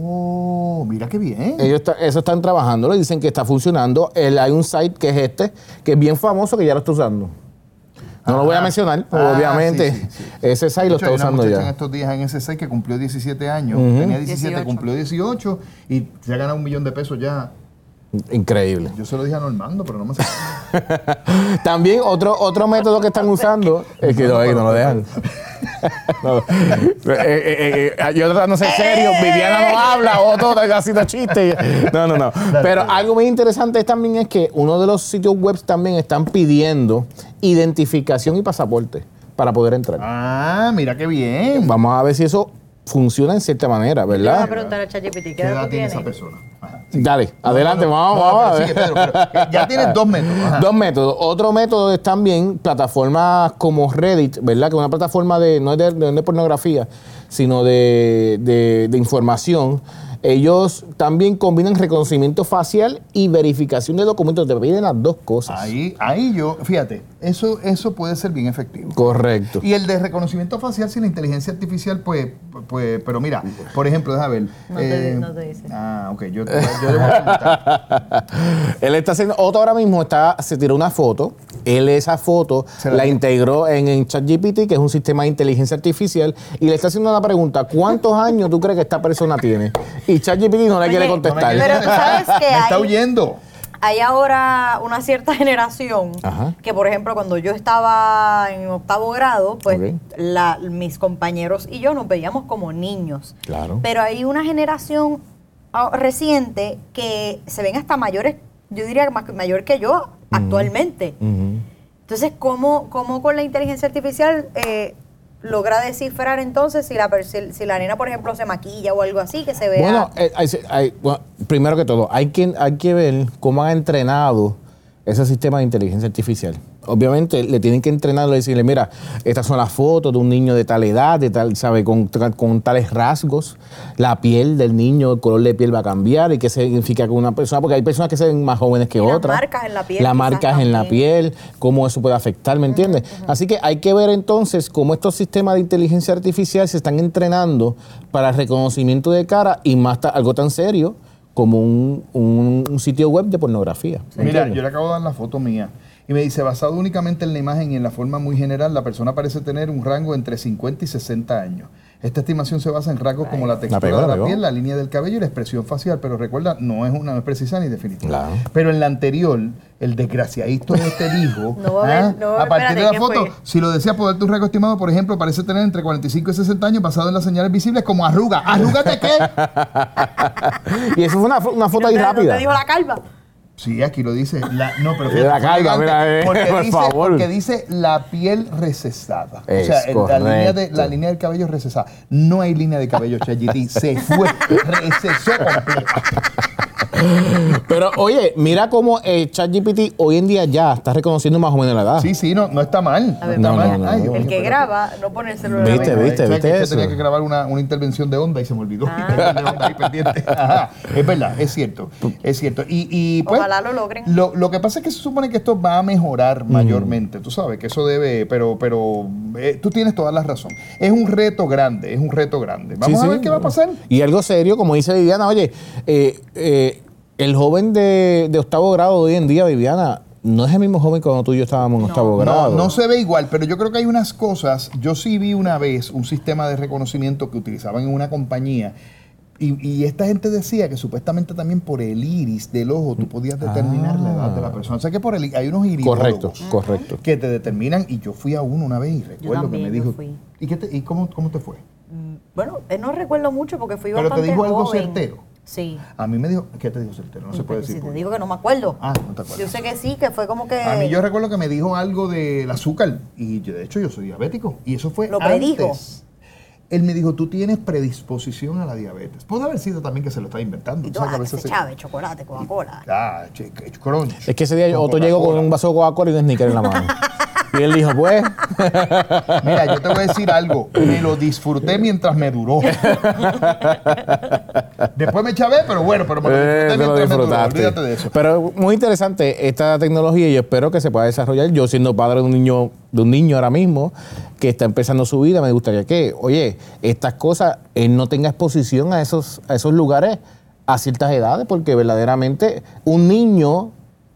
Speaker 2: Oh, mira qué bien.
Speaker 3: Ellos está, eso están trabajando, le dicen que está funcionando. El, hay un site que es este, que es bien famoso, que ya lo está usando. No ah, lo voy a mencionar, pero ah, obviamente sí, sí, sí. ese site lo está usando ya.
Speaker 2: En estos días en ese site que cumplió diecisiete años, uh-huh. tenía diecisiete, dieciocho. Cumplió dieciocho y se ha ganado un millón de pesos ya.
Speaker 3: Increíble.
Speaker 2: Yo se lo dije a Normando, pero no me sé.
Speaker 3: También otro, otro método que están usando es que no, no, no lo dejan. No. Eh, eh, eh, yo tratando de ser serio, Viviana no habla, Otto está haciendo chistes. No, no, no. Pero algo muy interesante también es que uno de los sitios web también están pidiendo identificación y pasaporte para poder entrar.
Speaker 2: Ah, mira qué bien.
Speaker 3: Vamos a ver si eso funciona en cierta manera, ¿verdad?
Speaker 4: Vamos a preguntar a ChatGPT, ¿qué, ¿qué edad tiene esa persona?
Speaker 2: Ajá, sí.
Speaker 3: Dale, no, adelante,
Speaker 2: no,
Speaker 3: vamos,
Speaker 2: no,
Speaker 3: vamos a ver.
Speaker 2: Sigue, Pedro, pero ya tienes dos métodos. Ajá.
Speaker 3: Dos métodos. Otro método es también plataformas como Reddit, ¿verdad? Que es una plataforma de no es de, de, de pornografía, sino de, de, de información. Ellos también combinan reconocimiento facial y verificación de documentos. Te piden las dos cosas.
Speaker 2: Ahí, ahí yo, fíjate, eso, eso puede ser bien efectivo.
Speaker 3: Correcto.
Speaker 2: Y el de reconocimiento facial sin inteligencia artificial, pues, pues pero mira, por ejemplo, déjame ver.
Speaker 4: No,
Speaker 2: eh,
Speaker 4: te, no te dice.
Speaker 2: Ah, ok, yo, yo le voy a
Speaker 3: Él está haciendo, Otto ahora mismo está, se tiró una foto. Él esa foto la, la integró en, en ChatGPT, que es un sistema de inteligencia artificial, y le está haciendo una pregunta. ¿Cuántos años tú crees que esta persona tiene? Y ChatGPT no le Oye, quiere contestar.
Speaker 4: No pero tú sabes que
Speaker 2: hay, está
Speaker 4: hay,
Speaker 2: huyendo.
Speaker 4: Hay ahora una cierta generación
Speaker 3: Ajá.
Speaker 4: que, por ejemplo, cuando yo estaba en octavo grado, pues okay. la, mis compañeros y yo nos veíamos como niños.
Speaker 3: Claro.
Speaker 4: Pero hay una generación reciente que se ven hasta mayores, yo diría mayor que yo uh-huh. actualmente. Uh-huh. Entonces, ¿cómo, ¿cómo con la inteligencia artificial eh, logra descifrar entonces si la, si, si la nena, por ejemplo, se maquilla o algo así, que se vea?
Speaker 3: Bueno, eh, hay, hay, bueno primero que todo, hay que, hay que ver cómo han entrenado ese sistema de inteligencia artificial. Obviamente le tienen que entrenarlo y decirle, mira, estas son las fotos de un niño de tal edad, de tal, ¿sabe? Con, con tales rasgos, la piel del niño, el color de piel va a cambiar y qué significa que una persona, porque hay personas que se ven más jóvenes que
Speaker 4: y
Speaker 3: otras.
Speaker 4: Las marcas en la piel.
Speaker 3: Las marcas en la piel, cómo eso puede afectar, ¿me entiendes? Uh-huh, uh-huh. Así que hay que ver entonces cómo estos sistemas de inteligencia artificial se están entrenando para el reconocimiento de cara y más ta, algo tan serio como un, un, un sitio web de pornografía.
Speaker 2: Mira, entiendes? Yo le acabo de dar la foto mía. Y me dice, basado únicamente en la imagen y en la forma muy general, la persona parece tener un rango entre cincuenta y sesenta años. Esta estimación se basa en rasgos como la textura la pegó, de la, la piel, la línea del cabello y la expresión facial, pero recuerda, no es una no es precisa ni definitiva. Claro. Pero en la anterior, el desgraciadito este dijo,
Speaker 4: no va a, ver, no va a,
Speaker 2: a partir
Speaker 4: espérate,
Speaker 2: de la foto,
Speaker 4: fue?
Speaker 2: si lo decía poder tu rango estimado, por ejemplo, parece tener entre cuarenta y cinco y sesenta años basado en las señales visibles como arruga. ¿Arruga de qué?
Speaker 3: Y eso fue una, una foto ahí
Speaker 4: te,
Speaker 3: rápida.
Speaker 4: ¿No te dijo la calva?
Speaker 2: Sí, aquí lo dice. La, no, pero
Speaker 3: fíjate, la calva, mira, eh,
Speaker 2: porque,
Speaker 3: por
Speaker 2: dice,
Speaker 3: favor.
Speaker 2: porque dice la piel recesada.
Speaker 3: Es
Speaker 2: o sea, el, la, línea de, la línea del cabello recesada. No hay línea de cabello, ChatGPT. Se fue, recesó completa.
Speaker 3: Pero oye, mira cómo eh, ChatGPT hoy en día ya está reconociendo más o menos la edad.
Speaker 2: Sí, sí, no, no está mal. No
Speaker 4: ver,
Speaker 2: está
Speaker 3: no,
Speaker 2: mal.
Speaker 3: no, no,
Speaker 2: Ay,
Speaker 3: no.
Speaker 4: El
Speaker 2: oye,
Speaker 4: que graba no pone el celular.
Speaker 3: Viste, viste, viste
Speaker 2: que
Speaker 3: eso.
Speaker 2: tenía que grabar una, una intervención de onda y se me olvidó.
Speaker 4: Ah.
Speaker 2: de onda ahí pendiente. Ajá. Es verdad, es cierto. Es cierto. Y, y pues,
Speaker 4: ojalá lo logren.
Speaker 2: Lo, lo que pasa es que se supone que esto va a mejorar mm. mayormente. Tú sabes que eso debe, pero, pero eh, tú tienes toda la razón. Es un reto grande, es un reto grande. Vamos sí, a ver sí. qué va a pasar.
Speaker 3: Y algo serio, como dice Viviana, oye, eh, eh, el joven de, de octavo grado hoy en día, Viviana, no es el mismo joven cuando tú y yo estábamos en
Speaker 4: No.
Speaker 3: octavo
Speaker 2: No,
Speaker 3: grado.
Speaker 2: no se ve igual, pero yo creo que hay unas cosas. Yo sí vi una vez un sistema de reconocimiento que utilizaban en una compañía y, y esta gente decía que supuestamente también por el iris del ojo tú podías determinar
Speaker 3: Ah.
Speaker 2: la edad de la persona. O sea que por el, hay unos iridólogos
Speaker 3: Correcto, correcto.
Speaker 2: que te determinan y yo fui a uno una vez y recuerdo
Speaker 4: también,
Speaker 2: que me
Speaker 4: yo
Speaker 2: dijo,
Speaker 4: fui.
Speaker 2: ¿y, qué te- y cómo, cómo te fue?
Speaker 4: Mm, Bueno, eh, no recuerdo mucho porque fui
Speaker 2: Pero te
Speaker 4: bastante
Speaker 2: dijo algo
Speaker 4: joven.
Speaker 2: certero.
Speaker 4: Sí.
Speaker 2: A mí me dijo, ¿qué te dijo certero? No se puede
Speaker 4: Si
Speaker 2: decir.
Speaker 4: te
Speaker 2: por-
Speaker 4: digo que no me acuerdo.
Speaker 2: Ah, no te acuerdas.
Speaker 4: Yo sé que sí, que fue como que...
Speaker 2: A mí yo recuerdo que me dijo algo del azúcar y yo, de hecho yo soy diabético y eso fue
Speaker 4: ¿Lo predijo?
Speaker 2: antes. Él me dijo, tú tienes predisposición a la diabetes. Puede haber sido también que se lo está inventando.
Speaker 4: Y
Speaker 2: O
Speaker 4: tú,
Speaker 2: sea, que a
Speaker 4: ah, que
Speaker 2: veces
Speaker 4: se
Speaker 2: se-
Speaker 4: chave, chocolate, Coca-Cola.
Speaker 2: Ah, che- che- crunch.
Speaker 3: Es que ese día
Speaker 2: Con
Speaker 3: Otto llegó con
Speaker 2: Coca-Cola.
Speaker 3: un vaso de Coca-Cola y un sneaker en la mano. Y él dijo, pues,
Speaker 2: Mira, yo te voy a decir algo. Me lo disfruté mientras me duró. Después me chavé, pero bueno, pero me lo disfruté
Speaker 3: eh, te lo
Speaker 2: mientras me duró.
Speaker 3: disfrutaste.
Speaker 2: Olvídate de eso.
Speaker 3: Pero muy interesante esta tecnología y yo espero que se pueda desarrollar. Yo siendo padre de un niño, de un niño ahora mismo que está empezando su vida, me gustaría que, oye, estas cosas, él no tenga exposición a esos, a esos lugares a ciertas edades, porque verdaderamente un niño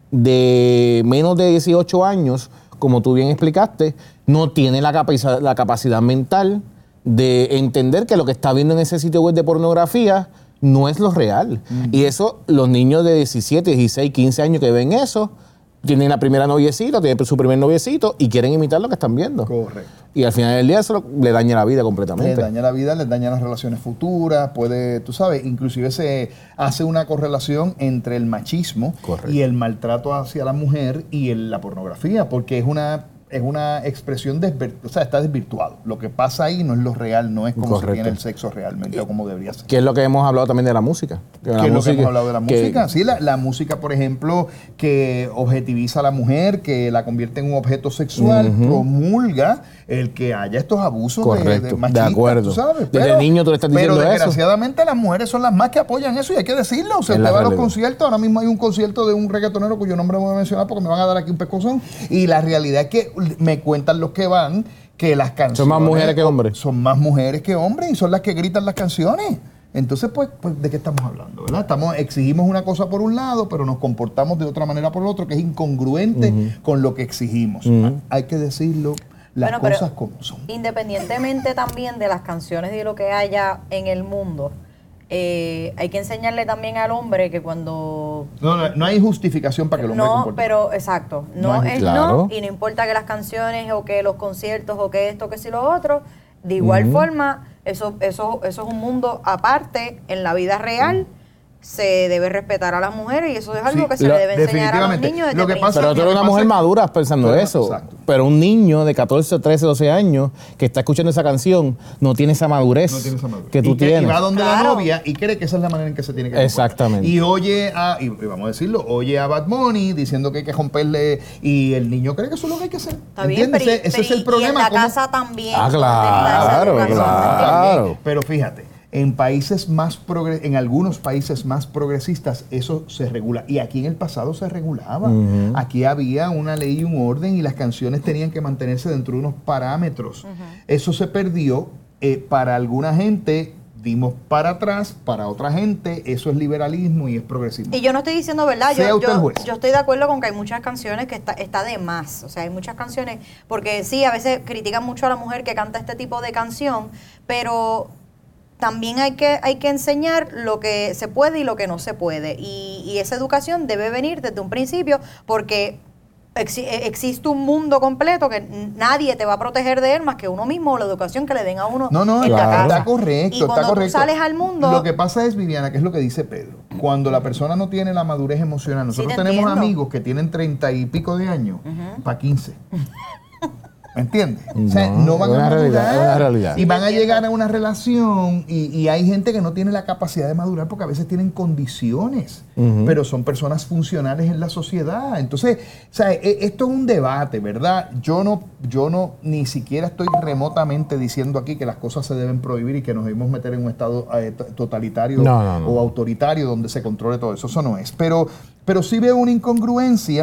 Speaker 3: de menos de dieciocho años, como tú bien explicaste, no tiene la capacidad, la capacidad mental de entender que lo que está viendo en ese sitio web de pornografía no es lo real. Y eso, los niños de diecisiete, dieciséis, quince años que ven eso, tienen la primera noviecita, tienen su primer noviecito y quieren imitar lo que están viendo.
Speaker 2: Correcto.
Speaker 3: Y al final del día eso lo- le daña la vida completamente.
Speaker 2: Les daña la vida, les daña las relaciones futuras, puede, tú sabes, inclusive se hace una correlación entre el machismo
Speaker 3: Correcto.
Speaker 2: y el maltrato hacia la mujer y el- la pornografía, porque es una es una expresión, desvir- o sea, está desvirtuado. Lo que pasa ahí no es lo real, no es como
Speaker 3: Correcto.
Speaker 2: se tiene el sexo realmente o como debería ser.
Speaker 3: Que es lo que hemos hablado también de la música. Que la
Speaker 2: Que es lo que
Speaker 3: música-
Speaker 2: hemos hablado de la
Speaker 3: que-
Speaker 2: música. Sí, la, la música, por ejemplo, que objetiviza a la mujer, que la convierte en un objeto sexual, promulga el que haya estos abusos de-
Speaker 3: Correcto,
Speaker 2: de,
Speaker 3: de
Speaker 2: machistas,
Speaker 3: acuerdo.
Speaker 2: tú sabes.
Speaker 3: Desde niño tú le estás diciendo
Speaker 2: Pero
Speaker 3: eso.
Speaker 2: desgraciadamente las mujeres son las más que apoyan eso y hay que decirlo. O sea,
Speaker 3: Es
Speaker 2: usted
Speaker 3: la
Speaker 2: va a los
Speaker 3: realidad.
Speaker 2: conciertos, ahora mismo hay un concierto de un reggaetonero cuyo nombre no voy a mencionar porque me van a dar aquí un pescozón. Y la realidad es que me cuentan los que van que las canciones...
Speaker 3: Son más mujeres que hombres.
Speaker 2: Son más mujeres que hombres y son las que gritan las canciones. Entonces, pues, pues, ¿de qué estamos hablando? ¿Verdad? Estamos, exigimos una cosa por un lado, pero nos comportamos de otra manera por el otro, que es incongruente con lo que exigimos. Hay que decirlo, las
Speaker 4: Bueno, pero
Speaker 2: cosas como son.
Speaker 4: Independientemente también de las canciones y de lo que haya en el mundo, eh, hay que enseñarle también al hombre que cuando...
Speaker 2: No, no, no hay justificación para que el hombre
Speaker 4: No,
Speaker 2: comporte.
Speaker 4: pero exacto, no,
Speaker 2: No hay-
Speaker 4: es
Speaker 3: Claro.
Speaker 4: no, y no importa que las canciones o que los conciertos o que esto, que si lo otro, de igual forma, eso, eso, eso es un mundo aparte en la vida real. Se debe respetar a las mujeres y eso es algo
Speaker 2: Sí,
Speaker 4: que se
Speaker 3: lo-
Speaker 4: le debe enseñar a los
Speaker 2: definitivamente.
Speaker 4: niños desde
Speaker 2: Lo que pasa-
Speaker 4: principio.
Speaker 3: Pero tú eres
Speaker 2: Lo
Speaker 3: una
Speaker 2: que
Speaker 3: mujer
Speaker 2: pasa es-
Speaker 3: madura pensando
Speaker 2: Pero-
Speaker 3: eso.
Speaker 2: exacto.
Speaker 3: Pero un niño de catorce, trece, doce años que está escuchando esa canción no tiene esa madurez,
Speaker 2: No tiene esa madurez.
Speaker 3: que tú
Speaker 2: y
Speaker 3: tienes.
Speaker 2: Y va donde la
Speaker 4: Claro.
Speaker 2: novia y cree que esa es la manera en que se tiene que comportar.
Speaker 3: Exactamente.
Speaker 2: Y oye a, y, y vamos a decirlo, oye a Bad Bunny diciendo que hay que romperle y el niño cree que eso es lo que hay que hacer.
Speaker 4: Está bien,
Speaker 2: ¿Entiendes?
Speaker 4: pero, y-
Speaker 2: Ese, ese
Speaker 4: pero
Speaker 2: es el
Speaker 4: y-
Speaker 2: problema.
Speaker 4: y en la
Speaker 2: ¿cómo-
Speaker 4: casa también.
Speaker 3: Ah,
Speaker 4: ¿dónde está esa
Speaker 3: claro,
Speaker 4: educación?
Speaker 3: claro.
Speaker 2: También. Pero fíjate, en países más progre- en algunos países más progresistas eso se regula y aquí en el pasado se regulaba. Aquí había una ley y un orden y las canciones tenían que mantenerse dentro de unos parámetros. Eso se perdió. eh, para alguna gente dimos para atrás, para otra gente eso es liberalismo y es progresismo.
Speaker 4: Y yo no estoy diciendo verdad,
Speaker 2: Sea
Speaker 4: yo,
Speaker 2: usted el
Speaker 4: yo,
Speaker 2: juez.
Speaker 4: yo estoy de acuerdo con que hay muchas canciones que está, está de más, o sea, hay muchas canciones, porque sí, a veces critican mucho a la mujer que canta este tipo de canción, pero también hay que, hay que enseñar lo que se puede y lo que no se puede, y, y esa educación debe venir desde un principio, porque exi- existe un mundo completo que nadie te va a proteger de él más que uno mismo o la educación que le den a uno
Speaker 2: No, no,
Speaker 4: en
Speaker 2: está,
Speaker 4: la casa.
Speaker 2: está correcto,
Speaker 4: Y cuando
Speaker 2: está correcto.
Speaker 4: tú sales al mundo...
Speaker 2: Lo que pasa es, Viviana, que es lo que dice Pedro. Cuando la persona no tiene la madurez emocional, nosotros
Speaker 4: te
Speaker 2: tenemos
Speaker 4: entiendo.
Speaker 2: amigos que tienen treinta y pico de años para quince. ¿Me entiendes? O sea,
Speaker 3: No,
Speaker 2: no van
Speaker 3: es
Speaker 2: a
Speaker 3: una realidad,
Speaker 2: madurar.
Speaker 3: es una realidad.
Speaker 2: Y van a llegar a una relación y, y hay gente que no tiene la capacidad de madurar porque a veces tienen condiciones, pero son personas funcionales en la sociedad. Entonces, o sea, e- esto es un debate, ¿verdad? Yo no, yo no ni siquiera estoy remotamente diciendo aquí que las cosas se deben prohibir y que nos debemos meter en un estado eh, t- totalitario
Speaker 3: No, no, no.
Speaker 2: o autoritario donde se controle todo eso. Eso no es. Pero, pero sí veo una incongruencia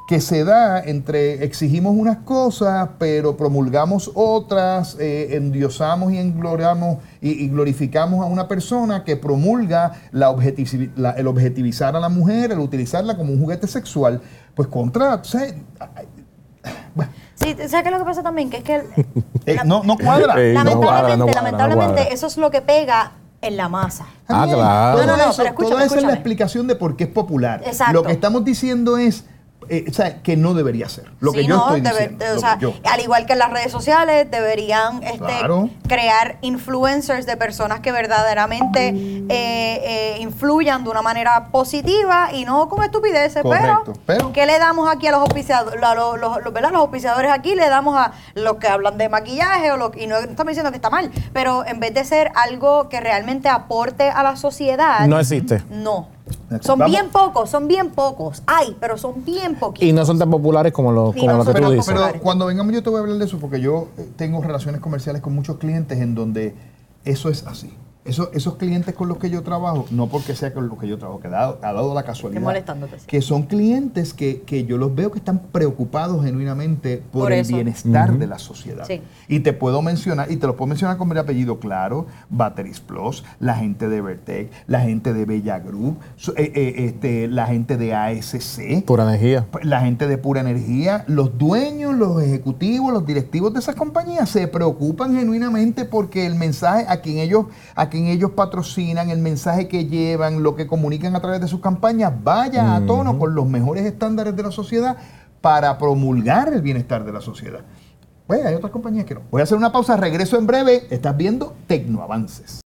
Speaker 2: que se da entre exigimos unas cosas, pero promulgamos otras, eh, endiosamos y engloriamos y, y glorificamos a una persona que promulga la objetivi- la, el objetivizar a la mujer, el utilizarla como un juguete sexual, pues contra... ¿sabes? Bueno.
Speaker 4: Sí, ¿sabes qué es lo que pasa también? Que es que... el-
Speaker 2: Eh,
Speaker 4: la-
Speaker 2: no, no cuadra.
Speaker 3: Eh, no
Speaker 4: lamentablemente,
Speaker 3: cuadra, no cuadra,
Speaker 4: lamentablemente
Speaker 3: no cuadra.
Speaker 4: eso es lo que pega en la masa.
Speaker 3: Ah,
Speaker 2: También,
Speaker 3: claro.
Speaker 2: Todo
Speaker 4: No, no, no,
Speaker 2: eso,
Speaker 4: pero escúchame,
Speaker 2: todo eso es la
Speaker 4: escúchame.
Speaker 2: explicación de por qué es popular.
Speaker 4: Exacto.
Speaker 2: Lo que estamos diciendo es eh, o sea, que no debería ser. Lo que
Speaker 4: Sí,
Speaker 2: yo
Speaker 4: no,
Speaker 2: estoy
Speaker 4: debe-
Speaker 2: diciendo.
Speaker 4: o
Speaker 2: lo
Speaker 4: sea,
Speaker 2: que yo-
Speaker 4: al igual que en las redes sociales, deberían este,
Speaker 2: Claro.
Speaker 4: crear influencers de personas que verdaderamente eh, eh, influyan de una manera positiva y no con estupideces.
Speaker 2: Correcto,
Speaker 4: Pero,
Speaker 2: pero-
Speaker 4: ¿qué le damos aquí a los auspiciadores? A los, los, los, ¿verdad? Los auspiciadores aquí le damos a los que hablan de maquillaje o lo, y no estamos diciendo que está mal, pero en vez de ser algo que realmente aporte a la sociedad,
Speaker 3: No existe.
Speaker 4: no.
Speaker 2: Exacto.
Speaker 4: Son
Speaker 2: Vamos.
Speaker 4: bien pocos, son bien pocos. Hay, pero son bien poquitos.
Speaker 3: Y no son tan populares como, los,
Speaker 4: Y
Speaker 3: como
Speaker 4: no
Speaker 3: lo que
Speaker 4: son
Speaker 3: tú
Speaker 4: tan
Speaker 3: dices.
Speaker 2: Pero
Speaker 4: populares.
Speaker 2: cuando vengamos yo te voy a hablar de eso porque yo eh, tengo relaciones comerciales con muchos clientes en donde eso es así. Eso, esos clientes con los que yo trabajo, no porque sea con los que yo trabajo, que ha dado, ha dado la casualidad,
Speaker 4: Estoy molestándote, sí.
Speaker 2: que son clientes que, que yo los veo que están preocupados genuinamente por,
Speaker 4: Por
Speaker 2: el
Speaker 4: eso.
Speaker 2: bienestar de la sociedad.
Speaker 4: Sí.
Speaker 2: Y te puedo mencionar, y te lo puedo mencionar con mi apellido claro, Batteries Plus, la gente de Vertec, la gente de Bella Group, so- eh, eh, este, la gente de A S C,
Speaker 3: Pura energía.
Speaker 2: la gente de Pura Energía, los dueños, los ejecutivos, los directivos de esas compañías se preocupan genuinamente porque el mensaje a quien ellos, a quien ellos patrocinan, el mensaje que llevan, lo que comunican a través de sus campañas, vaya a tono con los mejores estándares de la sociedad para promulgar el bienestar de la sociedad. Pues hay otras compañías que no. Voy a hacer una pausa, regreso en breve. Estás viendo Tecnoavances.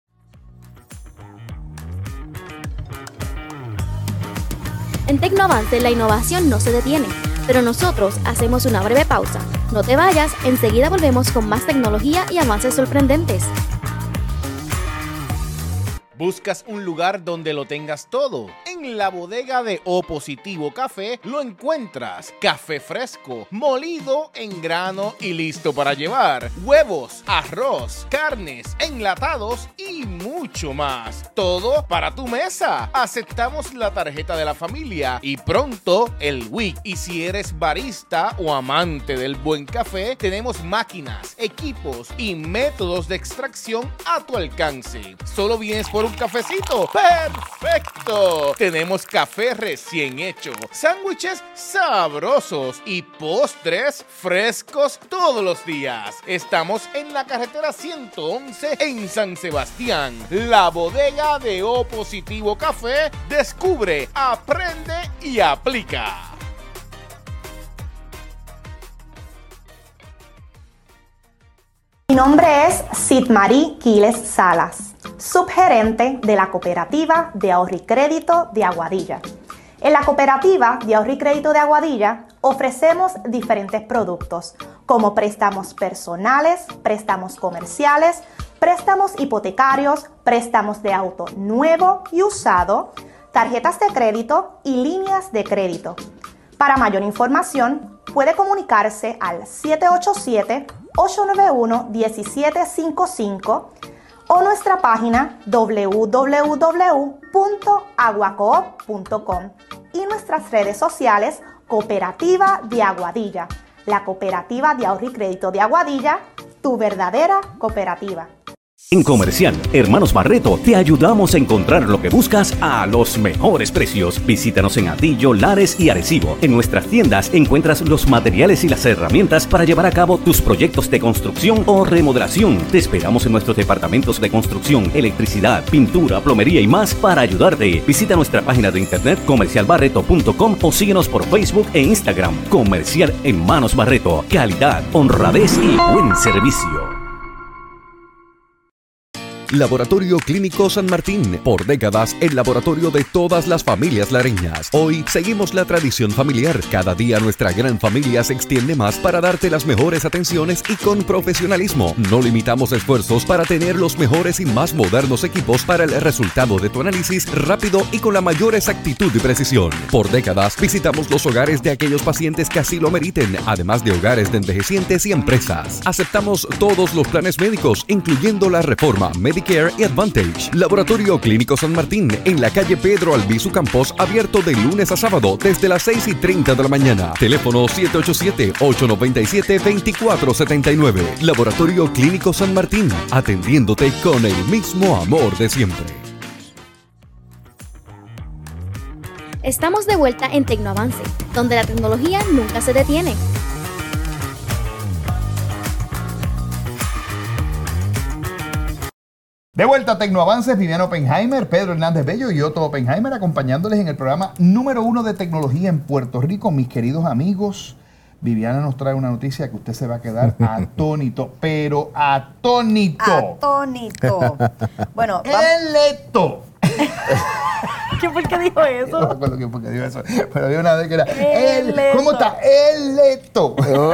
Speaker 1: En Tecnoavance la innovación no se detiene, pero nosotros hacemos una breve pausa. No te vayas, enseguida volvemos con más tecnología y avances sorprendentes.
Speaker 7: ¿Buscas un lugar donde lo tengas todo? En la bodega de O Positivo Café lo encuentras. Café fresco, molido en grano y listo para llevar. Huevos, arroz, carnes, enlatados y mucho más. Todo para tu mesa. Aceptamos la tarjeta de la familia y pronto el W I C. Y si eres barista o amante del buen café, tenemos máquinas, equipos y métodos de extracción a tu alcance. Solo vienes por un cafecito. ¡Perfecto! Tenemos café recién hecho, sándwiches sabrosos y postres frescos todos los días. Estamos en la carretera ciento once en San Sebastián. La bodega de O Positivo Café. Descubre, aprende y aplica.
Speaker 8: Mi nombre es Sidmarí Quiles Salas, subgerente de la Cooperativa de Ahorro y Crédito de Aguadilla. En la Cooperativa de Ahorro y Crédito de Aguadilla ofrecemos diferentes productos como préstamos personales, préstamos comerciales, préstamos hipotecarios, préstamos de auto nuevo y usado, tarjetas de crédito y líneas de crédito. Para mayor información, puede comunicarse al siete ocho siete, ocho nueve uno, uno siete cinco cinco o nuestra página w w w punto aguacoop punto com y nuestras redes sociales Cooperativa de Aguadilla, la Cooperativa de Ahorro y Crédito de Aguadilla, tu verdadera cooperativa.
Speaker 9: En Comercial Hermanos Barreto te ayudamos a encontrar lo que buscas a los mejores precios. Visítanos en Atillo, Lares y Arecibo. En nuestras tiendas encuentras los materiales y las herramientas para llevar a cabo tus proyectos de construcción o remodelación. Te esperamos en nuestros departamentos de construcción, electricidad, pintura, plomería y más para ayudarte. Visita nuestra página de internet comercial barreto punto com o síguenos por Facebook e Instagram. Comercial Hermanos Barreto. Calidad, honradez y buen servicio.
Speaker 5: Laboratorio Clínico San Martín, por décadas el laboratorio de todas las familias lareñas. Hoy seguimos la tradición familiar. Cada día nuestra gran familia se extiende más para darte las mejores atenciones y con profesionalismo. No limitamos esfuerzos para tener los mejores y más modernos equipos para el resultado de tu análisis rápido y con la mayor exactitud y precisión. Por décadas visitamos los hogares de aquellos pacientes que así lo meriten, además de hogares de envejecientes y empresas. Aceptamos todos los planes médicos, incluyendo la reforma médica Medicare y Advantage. Laboratorio Clínico San Martín, en la calle Pedro Albizu Campos, abierto de lunes a sábado desde las seis y treinta de la mañana. Teléfono siete ocho siete, ocho nueve siete, dos cuatro siete nueve. Laboratorio Clínico San Martín, atendiéndote con el mismo amor de siempre.
Speaker 1: Estamos de vuelta en Tecnoavance, donde la tecnología nunca se detiene.
Speaker 2: De vuelta a Tecnoavances, Viviana Oppenheimer, Pedro Hernández Bello y Otto Oppenheimer acompañándoles en el programa número uno de tecnología en Puerto Rico. Mis queridos amigos, Viviana nos trae una noticia que usted se va a quedar atónito, pero atónito.
Speaker 4: Atónito. Bueno,
Speaker 2: ¡Eleto!
Speaker 4: ¿Qué por qué dijo eso?
Speaker 2: No me acuerdo quién fue que dijo eso, pero dijo una vez que era el,
Speaker 4: Eleto.
Speaker 2: ¿cómo está? Eleto.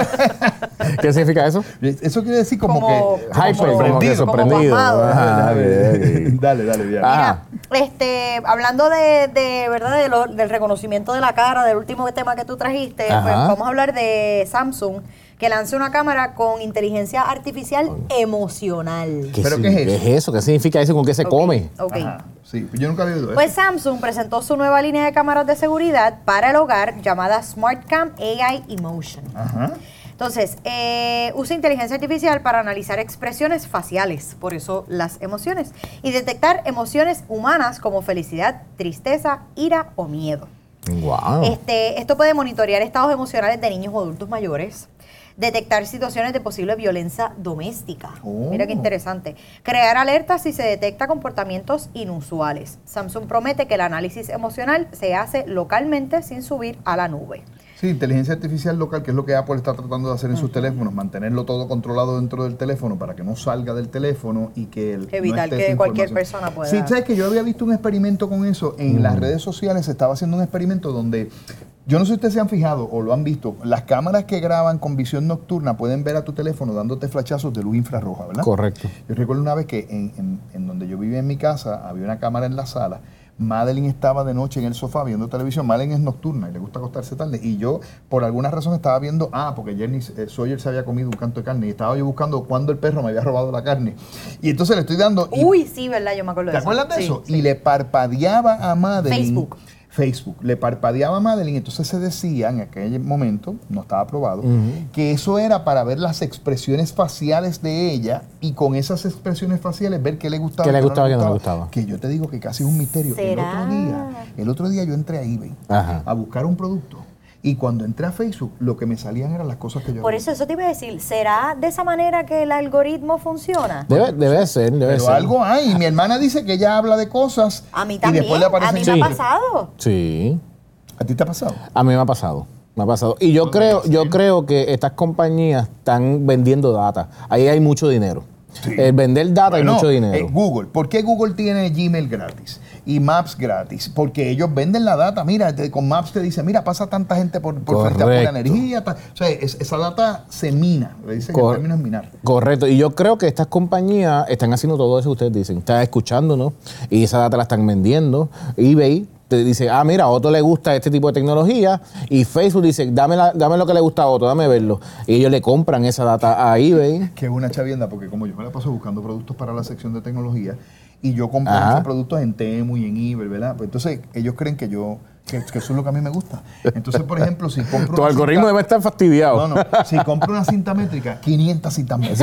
Speaker 3: ¿Qué significa eso?
Speaker 2: Eso quiere decir como,
Speaker 4: Como-
Speaker 2: que
Speaker 3: Hyper, como que
Speaker 2: sorprendido.
Speaker 3: sorprendido.
Speaker 4: pasmado.
Speaker 3: Ajá, ok, ok.
Speaker 2: Dale, dale, bien.
Speaker 3: Ajá.
Speaker 4: Este, hablando de, de verdad de lo- del reconocimiento de la cara, del último tema que tú trajiste,
Speaker 3: Ajá.
Speaker 4: pues vamos a hablar de Samsung, que lanza una cámara con inteligencia artificial emocional.
Speaker 3: ¿Qué
Speaker 2: ¿Pero
Speaker 3: sí-
Speaker 2: qué es eso?
Speaker 3: ¿Qué es eso? ¿Qué significa eso? ¿Con qué se
Speaker 4: Ok,
Speaker 3: come?
Speaker 4: ok.
Speaker 2: Ajá, sí, yo nunca había oído eso.
Speaker 4: Pues Samsung presentó su nueva línea de cámaras de seguridad para el hogar llamada SmartCam A I Emotion.
Speaker 2: Ajá.
Speaker 4: Entonces, eh, usa inteligencia artificial para analizar expresiones faciales, por eso las emociones, y detectar emociones humanas como felicidad, tristeza, ira o miedo.
Speaker 3: Wow.
Speaker 4: Este, esto puede monitorear estados emocionales de niños o adultos mayores, detectar situaciones de posible violencia doméstica.
Speaker 2: Oh.
Speaker 4: Mira qué interesante. Crear alertas si se detecta comportamientos inusuales. Samsung promete que el análisis emocional se hace localmente sin subir a la nube.
Speaker 2: Sí, inteligencia artificial local, que es lo que Apple está tratando de hacer en sus teléfonos, mantenerlo todo controlado dentro del teléfono para que no salga del teléfono y que el,
Speaker 4: Evitar
Speaker 2: no esté
Speaker 4: que
Speaker 2: esa
Speaker 4: cualquier
Speaker 2: información.
Speaker 4: persona pueda-
Speaker 2: Sí, sabes que yo había visto un experimento con eso en las redes sociales, se estaba haciendo un experimento donde, yo no sé si ustedes se han fijado o lo han visto, las cámaras que graban con visión nocturna pueden ver a tu teléfono dándote flashazos de luz infrarroja, ¿verdad?
Speaker 3: Correcto.
Speaker 2: Yo recuerdo una vez que en, en- en donde yo vivía en mi casa, había una cámara en la sala. Madeline estaba de noche en el sofá viendo televisión. Madeline es nocturna y le gusta acostarse tarde. Y yo, por alguna razón, estaba viendo, ah, porque Jenny eh, Sawyer se había comido un canto de carne y estaba yo buscando cuándo el perro me había robado la carne. Y entonces le estoy dando. Y,
Speaker 4: Uy, sí, ¿verdad? Yo me acuerdo
Speaker 2: ¿te
Speaker 4: de eso.
Speaker 2: acuerdas de
Speaker 4: Sí,
Speaker 2: eso?
Speaker 4: sí.
Speaker 2: Y le parpadeaba a Madeline.
Speaker 4: Facebook.
Speaker 2: Facebook. Le parpadeaba a Madeline. Entonces se decía en aquel momento, no estaba aprobado, que eso era para ver las expresiones faciales de ella y con esas expresiones faciales ver qué le gustaba.
Speaker 3: ¿Qué le
Speaker 2: qué
Speaker 3: gustaba, qué no le gustaba?
Speaker 2: Que yo te digo que casi es un misterio. El
Speaker 4: ¿Será?
Speaker 2: otro día, el otro día yo entré a eBay
Speaker 3: Ajá.
Speaker 2: a buscar un producto y cuando entré a Facebook lo que me salían eran las cosas que yo
Speaker 4: Por
Speaker 2: había
Speaker 4: eso, eso te iba a decir, ¿será de esa manera que el algoritmo funciona?
Speaker 3: Debe, debe ser, debe
Speaker 2: Pero
Speaker 3: ser.
Speaker 2: algo hay. Mi hermana dice que ella habla de cosas
Speaker 4: A mí
Speaker 2: y
Speaker 4: también,
Speaker 2: después le
Speaker 4: a mí
Speaker 2: aparecen.
Speaker 4: me ha
Speaker 3: Sí.
Speaker 4: pasado.
Speaker 3: Sí.
Speaker 2: ¿A ti te ha pasado?
Speaker 3: A mí me ha pasado. Me ha pasado. Y yo creo, yo creo que estas compañías están vendiendo data. Ahí hay mucho dinero. El vender data
Speaker 2: Bueno,
Speaker 3: hay mucho
Speaker 2: eh,
Speaker 3: dinero.
Speaker 2: Google. ¿Por qué Google tiene Gmail gratis y Maps gratis? Porque ellos venden la data. Mira, te- con Maps te dice, mira, pasa tanta gente por, por frente a por
Speaker 3: Correcto.
Speaker 2: energía. ta- O sea, es- esa data se mina. Le dicen que el
Speaker 3: Cor-
Speaker 2: término es minar.
Speaker 3: Correcto. Y yo creo que estas compañías están haciendo todo eso que ustedes dicen. Están escuchándonos y esa data la están vendiendo. eBay te dice, ah, mira, a Otto le gusta este tipo de tecnología. Y Facebook dice, dame, la- dame lo que le gusta a Otto, dame verlo. Y ellos le compran esa data a eBay.
Speaker 2: Que es una chavienda, porque como yo me la paso buscando productos para la sección de tecnología y yo compro
Speaker 3: Ajá.
Speaker 2: muchos productos en Temu y en eBay, ¿verdad? Pues entonces ellos creen que yo, que, que eso es lo que a mí me gusta. Entonces, por ejemplo, si compro
Speaker 3: Tu
Speaker 2: una
Speaker 3: algoritmo
Speaker 2: cinta-
Speaker 3: debe estar fastidiado.
Speaker 2: No, no. Si compro una cinta métrica, quinientas cintas métricas.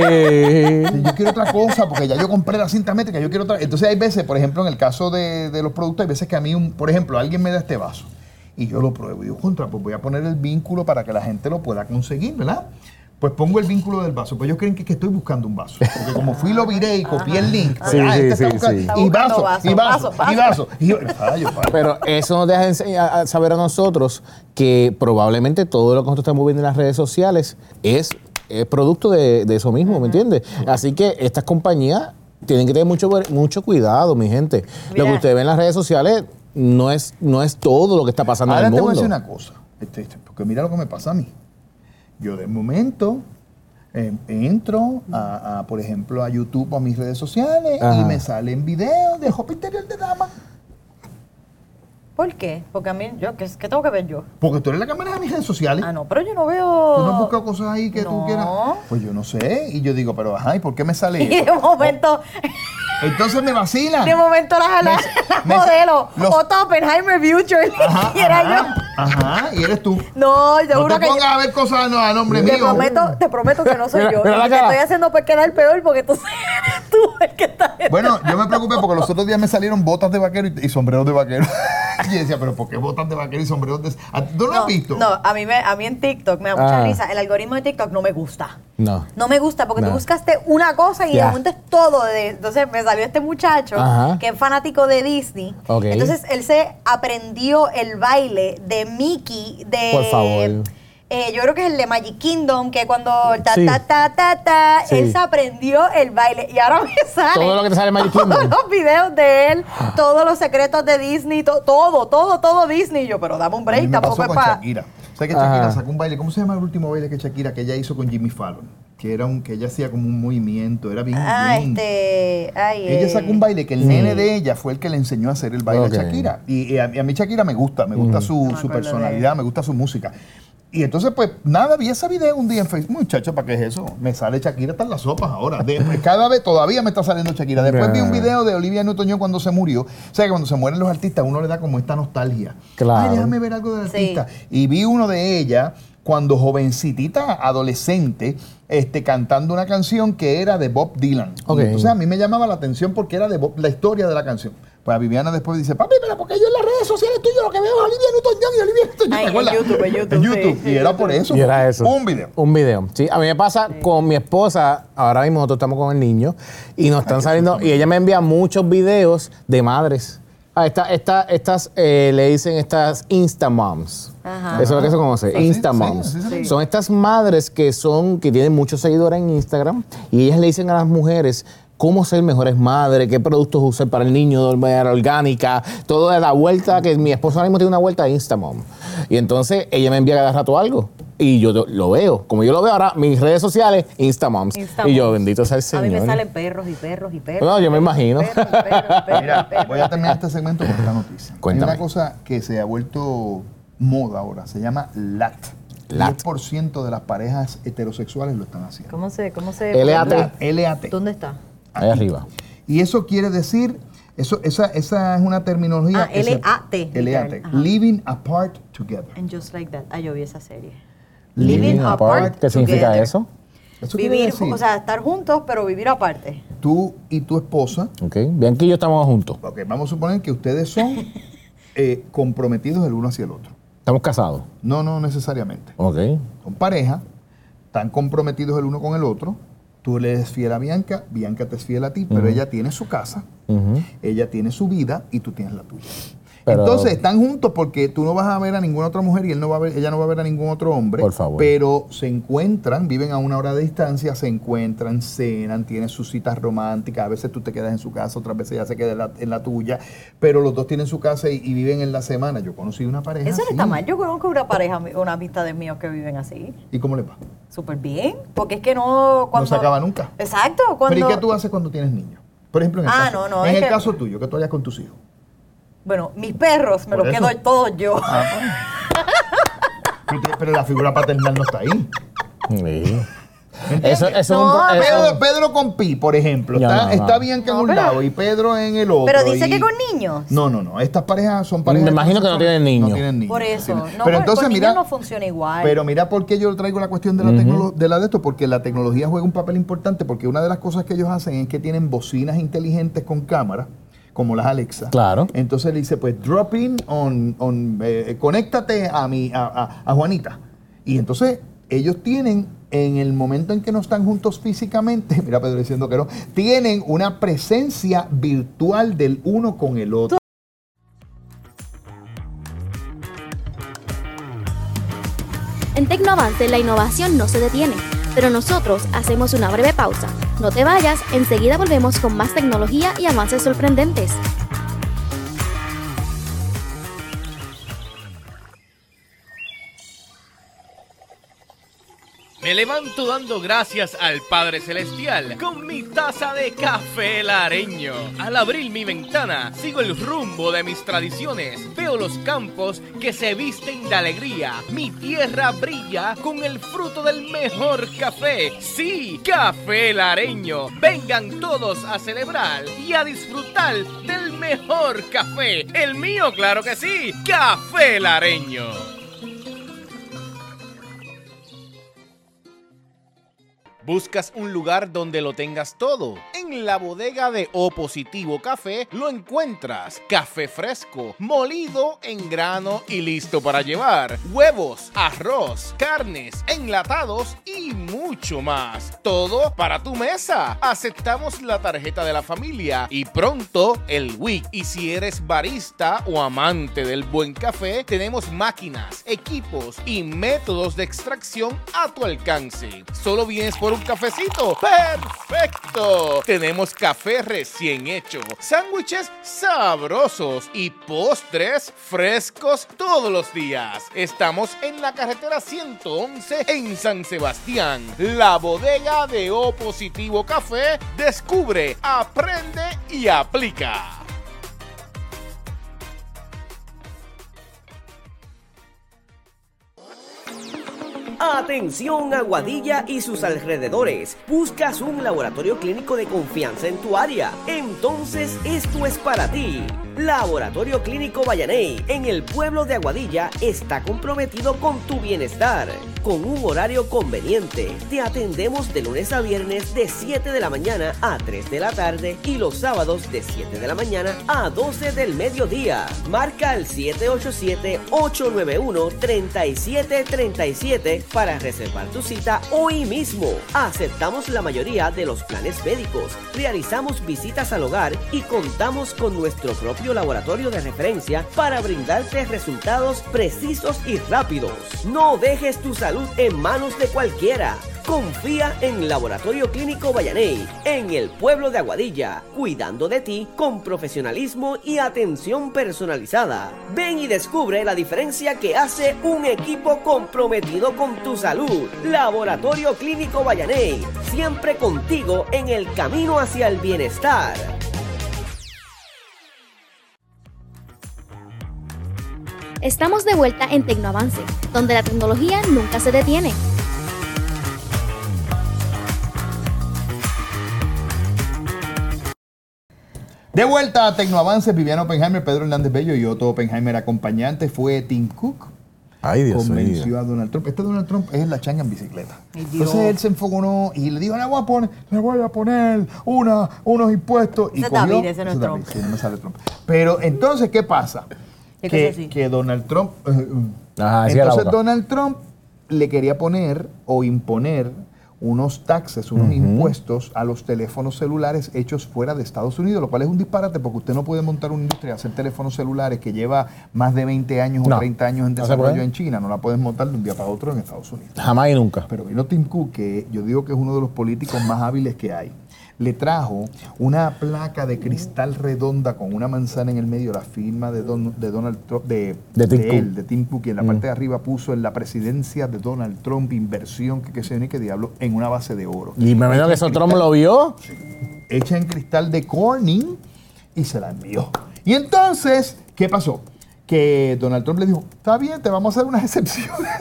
Speaker 3: Sí.
Speaker 2: Si yo quiero otra cosa, porque ya yo compré la cinta métrica, yo quiero otra. Entonces hay veces, por ejemplo, en el caso de, de los productos, hay veces que a mí, un, por ejemplo, alguien me da este vaso y yo lo pruebo y digo, contra, pues voy a poner el vínculo para que la gente lo pueda conseguir, ¿verdad? Pues pongo el vínculo del vaso. Pues ellos creen que, que estoy buscando un vaso. Porque como fui, lo viré y copié el link.
Speaker 3: Sí,
Speaker 2: ah,
Speaker 3: sí,
Speaker 2: este está
Speaker 3: sí,
Speaker 2: buscando-
Speaker 3: sí.
Speaker 4: Está
Speaker 2: Y
Speaker 4: buscando
Speaker 2: vaso, y
Speaker 4: vaso,
Speaker 2: vaso,
Speaker 4: vaso,
Speaker 2: y vaso. Y yo, fallo, fallo.
Speaker 3: Pero eso nos deja enseñar- a saber a nosotros que probablemente todo lo que nosotros estamos viendo en las redes sociales es, es producto de, de eso mismo, ¿me entiendes? Así que estas compañías tienen que tener mucho, mucho cuidado, mi gente. Lo
Speaker 4: Mira.
Speaker 3: que ustedes ven en las redes sociales no es, no es todo lo que está pasando
Speaker 2: Ahora
Speaker 3: en
Speaker 2: te
Speaker 3: el
Speaker 2: voy a
Speaker 3: mundo.
Speaker 2: decir una cosa. Este, este, porque mira lo que me pasa a mí. Yo de momento eh, entro a, a, por ejemplo, a YouTube o a mis redes sociales
Speaker 3: Ajá.
Speaker 2: y me salen videos de ropa interior de dama.
Speaker 4: ¿Por qué? Porque a mí, yo, ¿qué, qué tengo que ver yo?
Speaker 2: Porque tú eres la que maneja mis redes sociales.
Speaker 4: Ah, no, pero yo no veo...
Speaker 2: ¿Tú no has buscado cosas ahí que
Speaker 4: no.
Speaker 2: tú quieras? Pues yo no sé. Y yo digo, pero ajá, ¿y por qué me sale
Speaker 4: Y
Speaker 2: eso?
Speaker 4: de momento...
Speaker 2: Entonces me vacilan.
Speaker 4: De momento la, la, la
Speaker 2: me-
Speaker 4: modelo,
Speaker 2: los-
Speaker 4: Otto Oppenheimer Future,
Speaker 2: Ajá,
Speaker 4: y era
Speaker 2: ajá, ajá, y eres tú.
Speaker 4: yo. No, yo
Speaker 2: No
Speaker 4: juro
Speaker 2: te
Speaker 4: que
Speaker 2: pongas a ver cosas no, a nombre
Speaker 4: te
Speaker 2: mío.
Speaker 4: prometo, te prometo que no soy
Speaker 3: Mira,
Speaker 4: yo.
Speaker 3: mira la
Speaker 4: Y te
Speaker 3: cara.
Speaker 4: estoy haciendo por quedar peor porque tú eres tú el que está...
Speaker 2: Bueno, yo me preocupé porque los otros días me salieron botas de vaquero y, y sombreros de vaquero. Y yo decía, pero ¿por qué botas de vaquero y sombreros de... ¿A- ¿Tú lo has visto?
Speaker 4: No, a mí, me, a mí en TikTok me da mucha
Speaker 3: Ah.
Speaker 4: risa. El algoritmo de TikTok no me gusta.
Speaker 3: No.
Speaker 4: No me gusta porque
Speaker 3: No.
Speaker 4: tú buscaste una cosa y
Speaker 3: Ya.
Speaker 4: de momento es todo. De, entonces me salió este muchacho
Speaker 3: Ajá.
Speaker 4: que es fanático de Disney.
Speaker 3: Ok.
Speaker 4: Entonces él se aprendió el baile de Mickey de...
Speaker 3: Por favor.
Speaker 4: eh, yo creo que es el de Magic Kingdom, que cuando ta
Speaker 3: Sí.
Speaker 4: ta ta ta ta,
Speaker 3: Sí.
Speaker 4: él se aprendió el baile y ahora me sale
Speaker 3: Todo lo que te sale de Magic
Speaker 4: todos
Speaker 3: Kingdom.
Speaker 4: los videos de él, todos los secretos de Disney, to- todo, todo, todo Disney. Yo, pero dame un
Speaker 2: A mí
Speaker 4: break,
Speaker 2: me
Speaker 4: tampoco
Speaker 2: pasó
Speaker 4: es
Speaker 2: con
Speaker 4: para...
Speaker 2: Shakira. ¿Sabes que Shakira
Speaker 3: Ajá.
Speaker 2: sacó un baile? ¿Cómo se llama el último baile que Shakira que ella hizo con Jimmy Fallon? Que era un que ella hacía como un movimiento, era bien,
Speaker 4: Ah,
Speaker 2: bien.
Speaker 4: este. Ay,
Speaker 2: Ella
Speaker 4: eh,
Speaker 2: sacó un baile que el nene de ella fue el que le enseñó a hacer el baile
Speaker 3: Ok.
Speaker 2: a Shakira. Y, y a, y a mí Shakira me gusta, me gusta su,
Speaker 4: me
Speaker 2: su
Speaker 4: acuerdo
Speaker 2: personalidad, me gusta su música. Y entonces, pues, nada, vi ese video un día en Facebook. Muchacho, ¿para qué es eso? Me sale Shakira hasta en las sopas ahora. De- cada vez, todavía me está saliendo Shakira. Después vi un video de Olivia Newton-John cuando se murió. O sea, que cuando se mueren los artistas, uno le da como esta nostalgia.
Speaker 3: Claro.
Speaker 2: Ay, déjame ver algo del
Speaker 4: Sí.
Speaker 2: artista. Y vi uno de ella cuando jovencitita, adolescente, este, cantando una canción que era de Bob Dylan.
Speaker 3: Ok.
Speaker 2: Y entonces a mí me llamaba la atención porque era de Bob- la historia de la canción. Pues a Viviana después dice, papi, pero porque yo en las redes sociales tuyas lo que veo es Olivia Newton-John y Olivia Newton-John.
Speaker 4: Ay,
Speaker 2: ¿te
Speaker 4: en
Speaker 2: acuerdas?
Speaker 4: YouTube, en YouTube,
Speaker 2: En YouTube.
Speaker 4: sí,
Speaker 2: Y
Speaker 4: en
Speaker 2: era
Speaker 4: YouTube.
Speaker 2: por eso.
Speaker 3: Y era eso.
Speaker 2: Un video.
Speaker 3: Un video. Sí, a mí me pasa con mi esposa, ahora mismo nosotros estamos con el niño, y nos están saliendo, y ella me envía muchos videos de madres. Ah, esta, esta, estas, eh, le dicen estas Instamoms.
Speaker 4: Ajá.
Speaker 3: Eso es lo que se conoce,
Speaker 2: Ah, sí,
Speaker 3: Instamoms.
Speaker 2: sí, sí, sí.
Speaker 3: Son estas madres que son, que tienen muchos seguidores en Instagram, y ellas le dicen a las mujeres cómo ser mejores madres, qué productos usar para el niño, de manera orgánica, todo de la vuelta, que mi esposo ahora mismo tiene una vuelta a Instamom. Y entonces ella me envía cada rato algo. Y yo lo- lo veo. Como yo lo veo ahora, mis redes sociales, Instamoms.
Speaker 4: Instamoms.
Speaker 3: Y yo, bendito sea el
Speaker 4: A
Speaker 3: Señor.
Speaker 4: mí me salen perros y perros y perros.
Speaker 3: No, yo me imagino.
Speaker 4: Perros y perros y perros y
Speaker 2: Mira,
Speaker 4: perros.
Speaker 2: voy a terminar este segmento con esta noticia.
Speaker 3: Cuéntame.
Speaker 2: Hay una cosa que se ha vuelto moda ahora, se llama L A T.
Speaker 3: L A T.
Speaker 2: diez por ciento de las parejas heterosexuales lo están haciendo.
Speaker 4: ¿Cómo se, cómo se?
Speaker 3: L A T.
Speaker 2: L A T.
Speaker 4: ¿Dónde está?
Speaker 3: Ahí arriba.
Speaker 2: Y eso quiere decir, eso, esa, esa es una terminología.
Speaker 4: Ah,
Speaker 2: que se-
Speaker 4: L A T,
Speaker 2: L A T.
Speaker 4: literal. Ajá.
Speaker 2: Living apart together.
Speaker 4: And Just Like That. Ah, yo vi esa serie.
Speaker 3: Living apart. ¿Qué significa
Speaker 4: together.
Speaker 3: eso?
Speaker 2: Eso quiere
Speaker 4: Vivir,
Speaker 2: decir,
Speaker 4: o sea, estar juntos, pero vivir aparte.
Speaker 2: tú y tu esposa,
Speaker 3: Ok. Bianca y yo estamos juntos.
Speaker 2: ok, vamos a suponer que ustedes son eh, comprometidos el uno hacia el otro.
Speaker 3: Estamos casados.
Speaker 2: No, no necesariamente.
Speaker 3: Ok.
Speaker 2: Son pareja, están comprometidos el uno con el otro. Tú le eres fiel a Bianca, Bianca te es fiel a ti, pero ella tiene su casa,
Speaker 3: Ujú.
Speaker 2: ella tiene su vida y tú tienes la tuya.
Speaker 3: Pero-
Speaker 2: Entonces están juntos porque tú no vas a ver a ninguna otra mujer y él no va a ver, ella no va a ver a ningún otro hombre.
Speaker 3: Por favor.
Speaker 2: Pero se encuentran, viven a una hora de distancia, se encuentran, cenan, tienen sus citas románticas. A veces tú te quedas en su casa, otras veces ella se queda en la, en la tuya. Pero los dos tienen su casa y, y viven en la semana. Yo conocí una pareja
Speaker 4: Eso no
Speaker 2: así.
Speaker 4: está mal. Yo conozco una pareja, una amistad de míos que viven así.
Speaker 2: ¿Y cómo le va?
Speaker 4: Súper bien. Porque es que no. Cuando...
Speaker 2: No se acaba nunca.
Speaker 4: Exacto. Cuando...
Speaker 2: Pero ¿y qué tú haces cuando tienes niños? Por ejemplo, en el,
Speaker 4: Ah,
Speaker 2: caso,
Speaker 4: no, no,
Speaker 2: en
Speaker 4: es
Speaker 2: el
Speaker 4: que-
Speaker 2: caso tuyo, que tú hayas con tus hijos.
Speaker 4: Bueno, mis perros me
Speaker 2: Por
Speaker 4: los
Speaker 2: eso.
Speaker 4: quedo todos yo.
Speaker 2: Ah, pero, pero la figura paternal no está ahí.
Speaker 3: Sí.
Speaker 2: ¿Entiendes?
Speaker 3: Eso, eso
Speaker 4: No,
Speaker 3: es un- eso-
Speaker 2: Pedro, Pedro con Pi, por ejemplo.
Speaker 3: Ya,
Speaker 2: está,
Speaker 3: no, no.
Speaker 2: está Bianca en
Speaker 4: No,
Speaker 2: un
Speaker 4: pero-
Speaker 2: lado y Pedro en el otro.
Speaker 4: Pero dice
Speaker 2: y-
Speaker 4: que con niños.
Speaker 2: No, no, no. Estas parejas son parejas.
Speaker 3: Me imagino que no tienen niños.
Speaker 2: No tienen niños.
Speaker 4: Por eso.
Speaker 2: Sí.
Speaker 4: No,
Speaker 2: pero
Speaker 4: por-
Speaker 2: entonces,
Speaker 4: con
Speaker 2: mira.
Speaker 4: niños no funciona igual.
Speaker 2: Pero mira por qué yo traigo la cuestión de la, tecnolo- de la de esto, porque la tecnología juega un papel importante, porque una de las cosas que ellos hacen es que tienen bocinas inteligentes con cámara, como las Alexa.
Speaker 3: Claro.
Speaker 2: Entonces le dice, pues drop in on, on eh, conéctate a mi, a, a- a Juanita. Y entonces ellos tienen, en el momento en que no están juntos físicamente, mira Pedro diciendo que no, tienen una presencia virtual del uno con el otro.
Speaker 1: En Tecnoavance la innovación no se detiene, pero nosotros hacemos una breve pausa. No te vayas, enseguida volvemos con más tecnología y avances sorprendentes.
Speaker 7: Me levanto dando gracias al Padre Celestial con mi taza de café lareño. Al abrir mi ventana, sigo el rumbo de mis tradiciones. Veo los campos que se visten de alegría. Mi tierra brilla con el fruto del mejor café. Sí, café lareño. Vengan todos a celebrar y a disfrutar del mejor café. El mío, claro que sí. Café lareño. ¿Buscas un lugar donde lo tengas todo? En la bodega de O Positivo Café lo encuentras. Café fresco, molido en grano y listo para llevar. Huevos, arroz, carnes, enlatados y mucho más. Todo para tu mesa. Aceptamos la tarjeta de la familia y pronto el W I C. Y si eres barista o amante del buen café, tenemos máquinas, equipos y métodos de extracción a tu alcance. Solo vienes por un cafecito. ¡Perfecto! Tenemos café recién hecho, sándwiches sabrosos y postres frescos todos los días. Estamos en la carretera ciento once en San Sebastián. La bodega de O Positivo Café. Descubre, aprende y aplica.
Speaker 10: Atención Aguadilla y sus alrededores. ¿Buscas un laboratorio clínico de confianza en tu área? Entonces esto es para ti. Laboratorio Clínico Vallaney en el pueblo de Aguadilla está comprometido con tu bienestar. Con un horario conveniente, te atendemos de lunes a viernes de siete de la mañana a tres de la tarde y los sábados de siete de la mañana a doce del mediodía. Marca al siete ocho siete, ocho nueve uno, tres siete tres siete para reservar tu cita hoy mismo. Aceptamos la mayoría de los planes médicos, realizamos visitas al hogar y contamos con nuestro propio laboratorio de referencia para brindarte resultados precisos y rápidos. No dejes tu salud en manos de cualquiera. Confía en Laboratorio Clínico Vallaney, en el pueblo de Aguadilla, cuidando de ti con profesionalismo y atención personalizada. Ven y descubre la diferencia que hace un equipo comprometido con tu salud. Laboratorio Clínico Vallaney, siempre contigo en el camino hacia el bienestar.
Speaker 1: Estamos de vuelta en Tecnoavance, donde la tecnología nunca se detiene.
Speaker 2: De vuelta a Tecnoavance, Viviana Oppenheimer, Pedro Hernández Bello y Otto Oppenheimer acompañante. Fue Tim Cook.
Speaker 3: Ay, Dios
Speaker 2: convenció
Speaker 3: mío.
Speaker 2: a Donald Trump. Este Donald Trump es la changa en bicicleta. Entonces él se enfogonó y le dijo, le voy a poner, le voy a poner una, unos impuestos. Y
Speaker 4: ese
Speaker 2: cogió,
Speaker 4: también, ese no es
Speaker 2: ese
Speaker 4: Trump.
Speaker 2: también, sí, no me sale Trump. Pero entonces, ¿qué pasa?
Speaker 4: ¿Qué
Speaker 2: Que,
Speaker 4: cosa así?
Speaker 2: que Donald Trump... Uh,
Speaker 3: Ajá, así a la
Speaker 2: entonces
Speaker 3: boca.
Speaker 2: Donald Trump le quería poner o imponer unos taxes, unos
Speaker 3: Ujú.
Speaker 2: impuestos a los teléfonos celulares hechos fuera de Estados Unidos, lo cual es un disparate porque usted no puede montar una industria de hacer teléfonos celulares que lleva más de veinte años
Speaker 3: No.
Speaker 2: o treinta años en
Speaker 3: No se
Speaker 2: desarrollo
Speaker 3: puede.
Speaker 2: en China, no la puedes montar de un día para otro en Estados Unidos.
Speaker 3: Jamás y nunca.
Speaker 2: Pero vino Tim Cook, que yo digo que es uno de los políticos más hábiles que hay. Le trajo una placa de cristal redonda con una manzana en el medio, la firma de, Don- de Donald Trump, de,
Speaker 3: De Tim
Speaker 2: él,
Speaker 3: Cook.
Speaker 2: de Tim Cook, y en la
Speaker 3: Mm.
Speaker 2: parte de arriba puso en la presidencia de Donald Trump, inversión, que qué sé yo ni qué diablo, en una base de oro.
Speaker 3: Y me imagino que eso Trump lo vio.
Speaker 2: Hecha en cristal de Corning y se la envió. Y entonces, ¿qué pasó? Que Donald Trump le dijo, está bien, te vamos a hacer unas excepciones.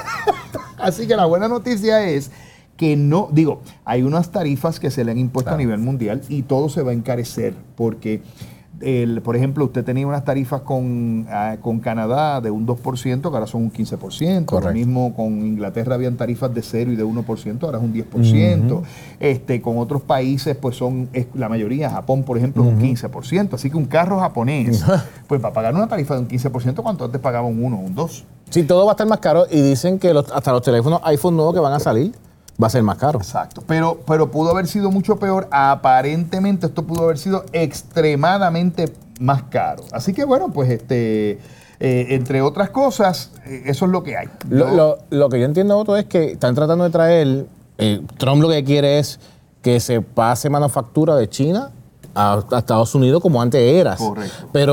Speaker 2: Así que la buena noticia es que no, digo, hay unas tarifas que se le han impuesto
Speaker 3: Claro.
Speaker 2: a nivel mundial y todo se va a encarecer porque, el, por ejemplo, usted tenía unas tarifas con, ah, con Canadá de un dos por ciento, que ahora son un quince por ciento.
Speaker 3: Correcto.
Speaker 2: Lo mismo con Inglaterra habían tarifas de cero y de uno por ciento, ahora es un diez por ciento.
Speaker 3: Ujú.
Speaker 2: este, con otros países, pues son, es, la mayoría, Japón, por ejemplo, es un
Speaker 3: Ujú.
Speaker 2: quince por ciento. Así que un carro japonés, pues va a pagar una tarifa de un quince por ciento cuando antes pagaba un uno o un dos.
Speaker 3: Sí, todo va a estar más caro y dicen que los- hasta los teléfonos iPhone nuevos que van a salir va a ser más caro.
Speaker 2: Exacto. Pero, pero pudo haber sido mucho peor. Aparentemente esto pudo haber sido extremadamente más caro. Así que bueno, pues este, eh, entre otras cosas, eh, eso es lo que hay.
Speaker 3: Lo,
Speaker 2: Yo-
Speaker 3: lo- lo que yo entiendo, Otto, es que están tratando de traer, eh, Trump lo que quiere es que se pase manufactura de China a, a Estados Unidos como antes eras.
Speaker 2: Correcto.
Speaker 3: Pero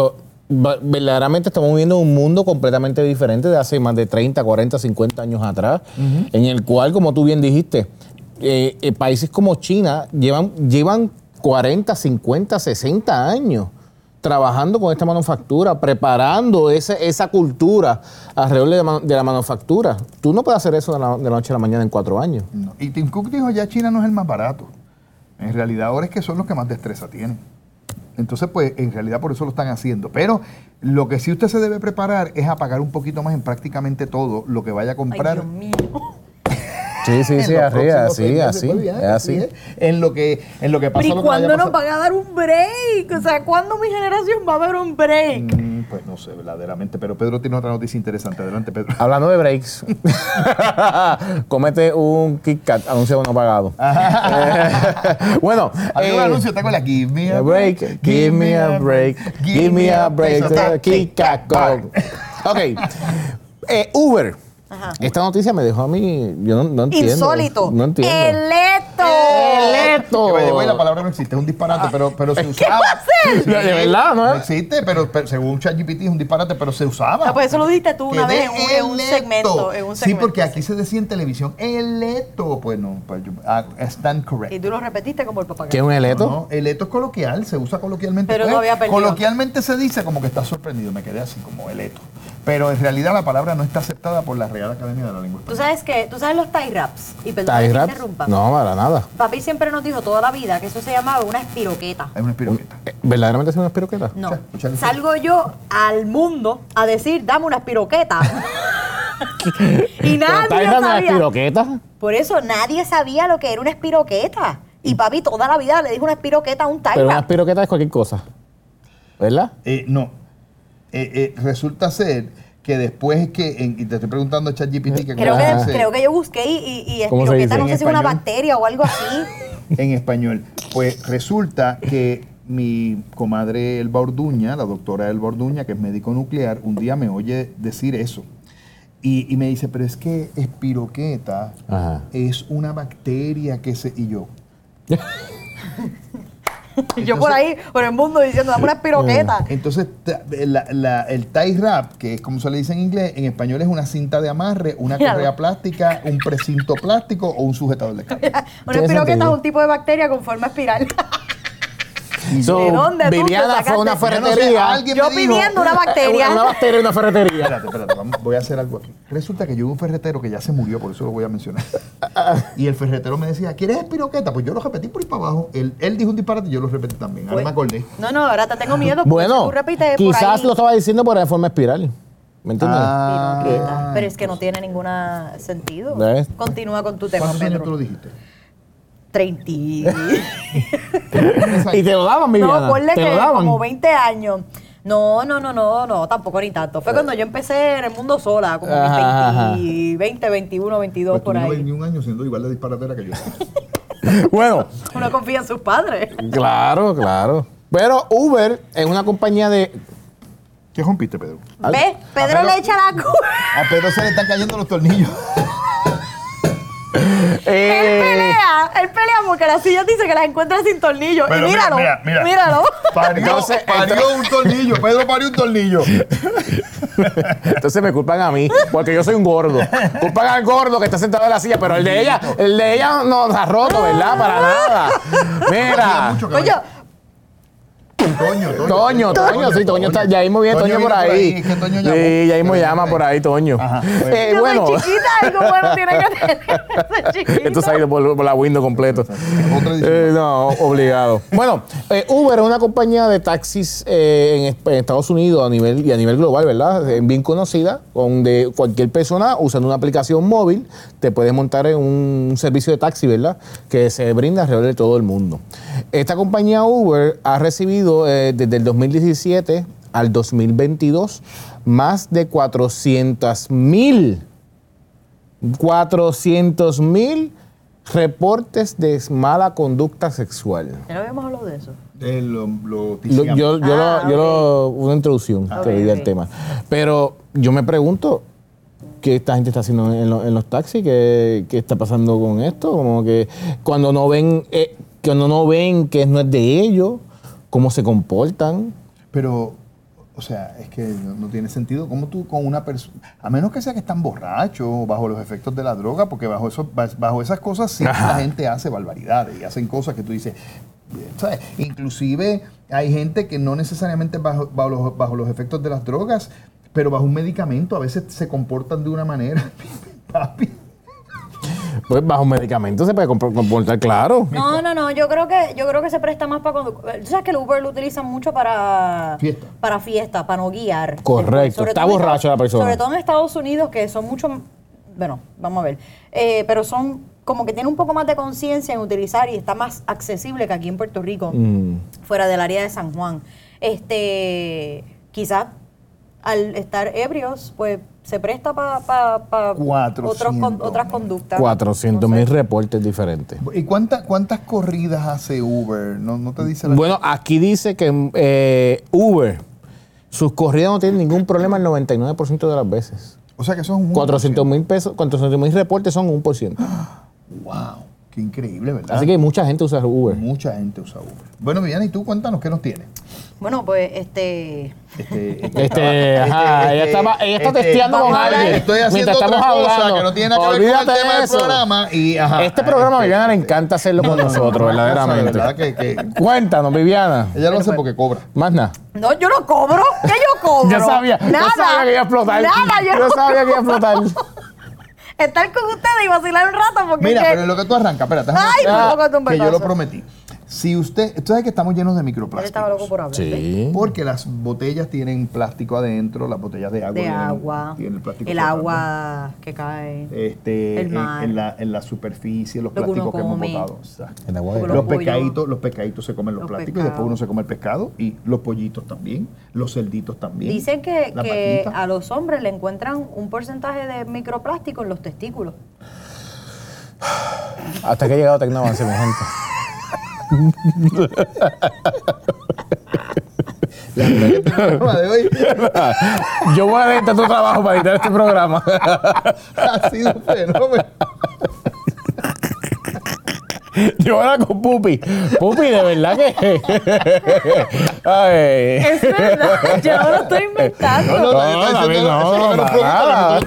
Speaker 3: verdaderamente estamos viviendo un mundo completamente diferente de hace más de treinta, cuarenta, cincuenta años atrás, uh-huh. en el cual, como tú bien dijiste, eh, eh, países como China llevan, llevan cuarenta, cincuenta, sesenta años trabajando con esta manufactura, preparando ese, esa cultura alrededor de la, de la manufactura. Tú no puedes hacer eso de la, de la noche a la mañana en cuatro años.
Speaker 2: No. Y Tim Cook dijo, ya China no es el más barato. En realidad ahora es que son los que más destreza tienen. Entonces, pues, en realidad por eso lo están haciendo. Pero lo que sí usted se debe preparar es a pagar un poquito más en prácticamente todo lo que vaya a comprar.
Speaker 4: Ay, Dios mío.
Speaker 3: Sí, sí, sí, arriba, así, así,
Speaker 2: bien,
Speaker 3: es así.
Speaker 2: Es. En lo que, en lo que pasa.
Speaker 4: ¿Y
Speaker 2: lo que
Speaker 4: cuándo
Speaker 2: vaya a
Speaker 4: nos van a dar un break? O sea, ¿cuándo mi generación va a ver un break?
Speaker 2: Mm, pues no sé, verdaderamente. Pero Pedro tiene otra noticia interesante. Adelante, Pedro.
Speaker 3: Hablando de breaks, comete un Kit Kat, anuncio no pagado. eh, bueno,
Speaker 2: hay un
Speaker 3: eh,
Speaker 2: anuncio, te acuerdas, give me a
Speaker 3: break,
Speaker 2: break,
Speaker 3: give me a break, give me a break, Kit Kat Go. Ok, eh, Uber. Ajá. Esta noticia me dejó a mí, yo no, no entiendo.
Speaker 4: Insólito.
Speaker 3: No entiendo.
Speaker 4: Eleto.
Speaker 3: Eleto.
Speaker 2: Que, by, la palabra no existe, es un disparate, ah, pero, pero se usaba.
Speaker 3: ¿Qué sí, de verdad, ¿no?
Speaker 2: No existe, pero, pero según ChatGPT es un disparate, pero se usaba.
Speaker 4: Ah, pues eso lo dijiste tú una vez en un, en un segmento. En un segmento.
Speaker 2: Sí, porque aquí se decía en televisión, eleto. Pues no, pues yo, ah, stand correct.
Speaker 4: Y tú lo repetiste como el papagayo.
Speaker 3: ¿Qué es un eleto?
Speaker 2: No, no, eleto es coloquial, se usa coloquialmente.
Speaker 4: Pero
Speaker 2: pues,
Speaker 4: no había perdido.
Speaker 2: Coloquialmente se dice como que estás sorprendido, me quedé así como eleto. Pero en realidad la palabra no está aceptada por la Real Academia de la Lengua Española.
Speaker 4: ¿Tú sabes qué? ¿Tú sabes los tie wraps? Y perdón
Speaker 3: que
Speaker 4: me interrumpa.
Speaker 3: No, para nada.
Speaker 4: Papi siempre nos dijo toda la vida que eso se llamaba una espiroqueta.
Speaker 2: Es una espiroqueta.
Speaker 3: ¿Verdaderamente es una espiroqueta?
Speaker 4: No. Escucha, escucha. Salgo yo al mundo a decir, dame una espiroqueta. Y nadie sabía. ¿Una
Speaker 3: espiroqueta?
Speaker 4: Por eso nadie sabía lo que era una espiroqueta. Y papi toda la vida le dijo una espiroqueta a un tie wrap.
Speaker 3: Pero una espiroqueta es cualquier cosa, ¿verdad?
Speaker 2: Eh, no. Eh, eh, resulta ser que después es que, en, y te estoy preguntando a ChatGPT que
Speaker 4: creo, que, creo que yo busqué y, y, y espiroqueta no sé si es una bacteria o algo así.
Speaker 2: En español. Pues resulta que mi comadre Elba Orduña, la doctora Elba Orduña, que es médico nuclear, un día me oye decir eso. Y, y me dice, pero es que espiroqueta Ajá. es una bacteria que se... Y yo...
Speaker 4: Entonces, yo por ahí, por el mundo diciendo, dame una espiroqueta.
Speaker 2: Entonces, la, la, el tie wrap, que es como se le dice en inglés, en español es una cinta de amarre, una Míralo. correa plástica, un precinto plástico o un sujetador de cable.
Speaker 4: Una espiroqueta es un tipo de bacteria con forma espiral.
Speaker 3: So, ¿de dónde Viviana fue a una ferretería.
Speaker 4: Yo, no sé, yo pidiendo una bacteria.
Speaker 3: Una bacteria en una ferretería.
Speaker 2: Espérate, espérate, vamos, voy a hacer algo aquí. Resulta que yo hubo un ferretero que ya se murió, por eso lo voy a mencionar. Y el ferretero me decía, ¿quieres espiroqueta? Pues yo lo repetí por ahí para abajo. Él, él dijo un disparate y yo lo repetí también. Ahora pues, me acordé.
Speaker 4: No, no, ahora te tengo miedo.
Speaker 3: Bueno,
Speaker 4: tú repites
Speaker 3: quizás
Speaker 4: por ahí.
Speaker 3: lo estaba diciendo por la forma espiral. ¿Me entiendes?
Speaker 4: Ah, pero es que no tiene ningún sentido. ¿Ves? Continúa con tu tema,
Speaker 2: ¿Cuántos
Speaker 4: Pedro?
Speaker 2: años tú lo dijiste?
Speaker 4: treinta.
Speaker 3: ¿Y te lo daban, Viviana?
Speaker 4: No, ponle
Speaker 3: ¿Te
Speaker 4: que
Speaker 3: lo daban?
Speaker 4: como veinte años. No, no, no, no, no, tampoco ni tanto. Fue cuando yo empecé en el mundo sola, como ajá, veinte, veinte, veintiuno, veintidós, pues por ahí.
Speaker 2: veintiún años siendo igual de disparatera que yo.
Speaker 3: Bueno.
Speaker 4: Uno confía en sus padres.
Speaker 3: Claro, claro. Pero Uber es una compañía de...
Speaker 2: ¿Qué rompiste, Pedro?
Speaker 4: ¿Ves? Pedro, Pedro le echa la culpa.
Speaker 2: A Pedro se le están cayendo los tornillos.
Speaker 4: Eh, él pelea, él pelea porque las sillas dice que las encuentra sin tornillo. Pero y míralo, mira, mira, mira. míralo.
Speaker 2: Parió, entonces, parió entonces, un tornillo, Pedro parió un tornillo.
Speaker 3: Entonces me culpan a mí, porque yo soy un gordo. Culpan al gordo que está sentado en la silla, pero el de ella, el de ella no ha roto, ¿verdad? Para nada. Mira.
Speaker 4: Oye,
Speaker 2: Toño, Toño.
Speaker 3: Toño, Toño, sí, Toño está, ya mismo viene Toño, Toño por ahí. Por ahí. Es que Toño llamó. Sí, ya mismo llama por ahí, Toño. Ajá,
Speaker 4: bueno. Eh, yo bueno. soy chiquita, algo bueno tiene que tener. Soy chiquita.
Speaker 3: Esto se ha ido por, por la window completo. Eh, no, obligado. Bueno, eh, Uber es una compañía de taxis eh, en, en Estados Unidos a nivel, y a nivel global, ¿verdad? Eh, bien conocida, donde cualquier persona usando una aplicación móvil te puede montar en un servicio de taxi, ¿verdad? Que se brinda alrededor de todo el mundo. Esta compañía Uber ha recibido Eh, desde el dos mil diecisiete al dos mil veintidós más de cuatrocientos mil cuatrocientos mil reportes de mala conducta sexual.
Speaker 4: ¿Ya no habíamos hablado de eso?
Speaker 2: Eh, lo, lo
Speaker 3: yo yo, yo, ah, lo, okay. yo lo, una introducción ah, que okay, di al okay. tema. Pero yo me pregunto, ¿qué esta gente está haciendo en, lo, en los taxis? ¿Qué, ¿Qué está pasando con esto? Como que cuando no ven, eh, cuando no ven que no es de ellos, ¿cómo se comportan?
Speaker 2: Pero, O sea, es que no, no tiene sentido. ¿Cómo tú con una persona, a menos que sea que están borrachos o bajo los efectos de la droga, porque bajo eso, bajo esas cosas sí la gente hace barbaridades y hacen cosas que tú dices, ¿sabes? Inclusive hay gente que no necesariamente bajo, bajo, los, bajo los efectos de las drogas, pero bajo un medicamento a veces se comportan de una manera, papi.
Speaker 3: Pues bajo medicamento se puede comportar, claro.
Speaker 4: No, no, no, yo creo que yo creo que se presta más para cuando... Tú sabes que el Uber lo utilizan mucho para
Speaker 2: fiesta,
Speaker 4: para, fiesta, para no guiar.
Speaker 3: Correcto, está borracho la persona.
Speaker 4: Sobre todo en Estados Unidos, que son mucho... Bueno, vamos a ver. Eh, pero son como que tienen un poco más de conciencia en utilizar y está más accesible que aquí en Puerto Rico, mm. fuera del área de San Juan. Este, quizás al estar ebrios, pues se presta para pa, pa otras conductas.
Speaker 3: cuatrocientos mil no sé. Reportes diferentes.
Speaker 2: ¿Y cuánta, cuántas corridas hace Uber? ¿No, no te dice la
Speaker 3: Bueno,
Speaker 2: gente?
Speaker 3: aquí dice que eh, Uber, sus corridas no tienen ningún problema el noventa y nueve por ciento de las veces.
Speaker 2: O sea que son un
Speaker 3: cuatrocientos mil pesos, cuatrocientos mil reportes son un por ciento.
Speaker 2: ¡Wow! Qué increíble, ¿verdad?
Speaker 3: Así que mucha gente usa Uber.
Speaker 2: Mucha gente usa Uber. Bueno, Viviana, ¿y tú cuéntanos qué nos tienes?
Speaker 4: Bueno, pues este...
Speaker 3: Este, este, este ajá, este, ella, estaba, ella está este, testeando con alguien.
Speaker 2: Estoy haciendo otra cosa hablando. Que no tiene nada que ver
Speaker 3: Olvídate
Speaker 2: con el tema
Speaker 3: de
Speaker 2: del programa. Y, ajá,
Speaker 3: este programa a Viviana le encanta hacerlo con nosotros, verdaderamente.
Speaker 2: ¿Verdad que, que,
Speaker 3: Cuéntanos, Viviana.
Speaker 2: Ella lo hace porque cobra.
Speaker 3: Más nada.
Speaker 4: No, yo no cobro. ¿Qué yo cobro?
Speaker 3: Yo sabía.
Speaker 4: Nada.
Speaker 3: Yo sabía que iba a explotar.
Speaker 4: Nada, yo,
Speaker 3: yo no sabía que iba a explotar.
Speaker 4: Estar con ustedes y vacilar un rato porque...
Speaker 2: Mira,
Speaker 4: que...
Speaker 2: pero en lo que tú arrancas, espérate.
Speaker 4: Ay,
Speaker 2: ah, que yo lo prometí. Si usted... Tú sabes que estamos llenos de microplásticos.
Speaker 4: Él estaba loco por hablar.
Speaker 3: Sí.
Speaker 2: Porque las botellas tienen plástico adentro, las botellas de agua.
Speaker 4: De
Speaker 2: tienen,
Speaker 4: agua.
Speaker 2: Tienen plástico
Speaker 4: el agua que cae.
Speaker 2: Este,
Speaker 4: el mar.
Speaker 2: En, en, la, en la superficie, los
Speaker 4: lo
Speaker 2: plásticos
Speaker 4: que,
Speaker 2: que hemos botado. El agua de los pescaditos, los pescaditos se comen los, los plásticos pescados. Y después uno se come el pescado y los pollitos también, los cerditos también.
Speaker 4: Dicen que, que a los hombres le encuentran un porcentaje de microplástico en los testículos.
Speaker 3: Hasta que ha llegado Tecnoavance, mi gente.
Speaker 2: La verdad que este programa de hoy...
Speaker 3: Yo voy a dedicar tu trabajo para editar este programa.
Speaker 2: Ha sido un fenómeno.
Speaker 3: Yo ahora con Pupi. Pupi, de verdad que...
Speaker 4: Ay. Es verdad, yo no lo estoy inventando.
Speaker 3: No, no, no, no, no, no, no para nada.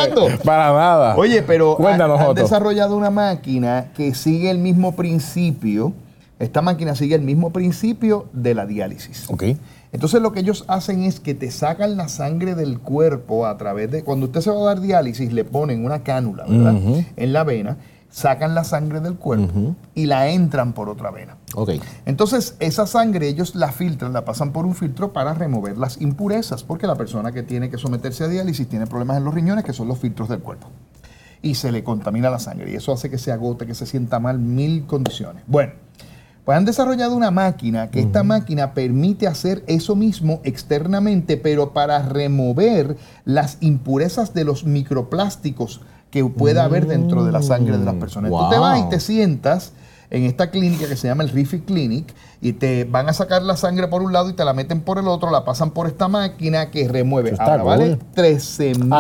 Speaker 3: Para nada.
Speaker 2: Oye, pero
Speaker 3: Cuéntanos,
Speaker 2: han, han
Speaker 3: Otto.
Speaker 2: desarrollado una máquina que sigue el mismo principio. Esta máquina sigue el mismo principio de la diálisis.
Speaker 3: Ok.
Speaker 2: Entonces lo que ellos hacen es que te sacan la sangre del cuerpo a través de... Cuando usted se va a dar diálisis, le ponen una cánula, ¿verdad? Uh-huh. En la vena. Sacan la sangre del cuerpo uh-huh. y la entran por otra vena.
Speaker 3: Okay.
Speaker 2: Entonces, esa sangre ellos la filtran, la pasan por un filtro para remover las impurezas, porque la persona que tiene que someterse a diálisis tiene problemas en los riñones, que son los filtros del cuerpo. Y se le contamina la sangre, y eso hace que se agote, que se sienta mal, mil condiciones. Bueno, pues han desarrollado una máquina, que uh-huh. esta máquina permite hacer eso mismo externamente, pero para remover las impurezas de los microplásticos que pueda haber dentro de la sangre de las personas. Wow. Tú te vas y te sientas en esta clínica que se llama el Riffy Clinic y te van a sacar la sangre por un lado y te la meten por el otro, la pasan por esta máquina que remueve. Ahora cool. Vale trece mil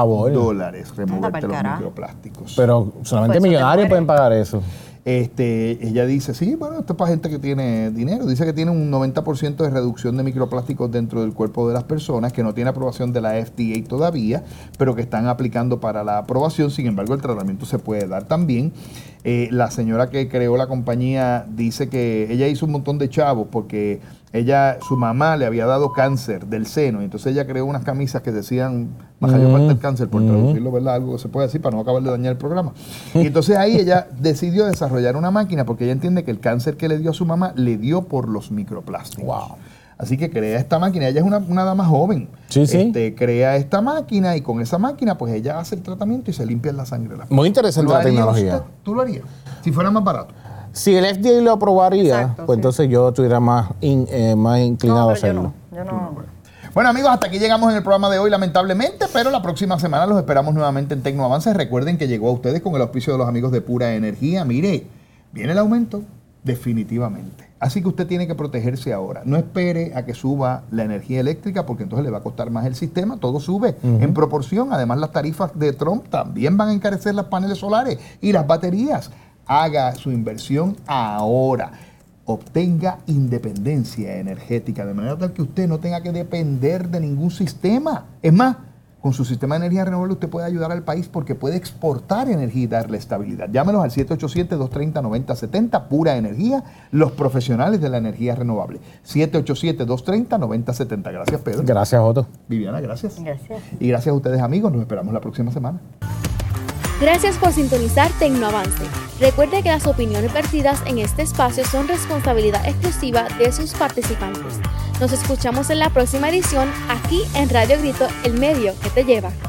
Speaker 2: dólares removerte los microplásticos.
Speaker 3: Pero solamente pues millonarios pueden pagar eso.
Speaker 2: Este, ella dice, sí, bueno, esto es para gente que tiene dinero. Dice que tiene un noventa por ciento de reducción de microplásticos dentro del cuerpo de las personas, que no tiene aprobación de la F D A todavía, pero que están aplicando para la aprobación. Sin embargo, el tratamiento se puede dar también. Eh, la señora que creó la compañía dice que ella hizo un montón de chavos porque ella, su mamá le había dado cáncer del seno, y entonces ella creó unas camisas que decían mayor parte del cáncer, por mm. traducirlo, ¿verdad? Algo que se puede decir para no acabar de dañar el programa. Y entonces ahí ella decidió desarrollar una máquina porque ella entiende que el cáncer que le dio a su mamá le dio por los microplásticos.
Speaker 3: Wow.
Speaker 2: Así que crea esta máquina. Ella es una, una dama joven.
Speaker 3: Sí, sí.
Speaker 2: Este, crea esta máquina y con esa máquina pues ella hace el tratamiento y se limpia la sangre de la
Speaker 3: Muy interesante la tecnología.
Speaker 2: Usted? ¿Tú lo harías? Si fuera más barato.
Speaker 3: Si el F D A lo aprobaría,
Speaker 4: Exacto,
Speaker 3: pues
Speaker 4: sí.
Speaker 3: entonces yo estuviera más, in, eh, más inclinado
Speaker 4: no,
Speaker 3: a hacerlo.
Speaker 4: Yo no. Yo no.
Speaker 2: Bueno, amigos, hasta aquí llegamos en el programa de hoy, lamentablemente, pero la próxima semana los esperamos nuevamente en Tecnoavances. Recuerden que llegó a ustedes con el auspicio de los amigos de Pura Energía. Mire, viene el aumento, definitivamente. Así que usted tiene que protegerse ahora. No espere a que suba la energía eléctrica, porque entonces le va a costar más el sistema. Todo sube uh-huh. en proporción. Además, las tarifas de Trump también van a encarecer las paneles solares y las baterías. Haga su inversión ahora. obtenga independencia energética, de manera tal que usted no tenga que depender de ningún sistema. Es más, con su sistema de energía renovable usted puede ayudar al país porque puede exportar energía y darle estabilidad. Llámenos al siete ocho siete, dos tres cero, nueve cero siete cero, pura energía, los profesionales de la energía renovable. siete ocho siete, dos tres cero, nueve cero siete cero. Gracias, Pedro.
Speaker 3: Gracias, Otto.
Speaker 2: Viviana, gracias.
Speaker 4: Gracias.
Speaker 2: Y gracias a ustedes, amigos. Nos esperamos la próxima semana.
Speaker 1: Gracias por sintonizar Tecnoavance. Recuerde que las opiniones vertidas en este espacio son responsabilidad exclusiva de sus participantes. Nos escuchamos en la próxima edición aquí en Radio Grito, el medio que te lleva.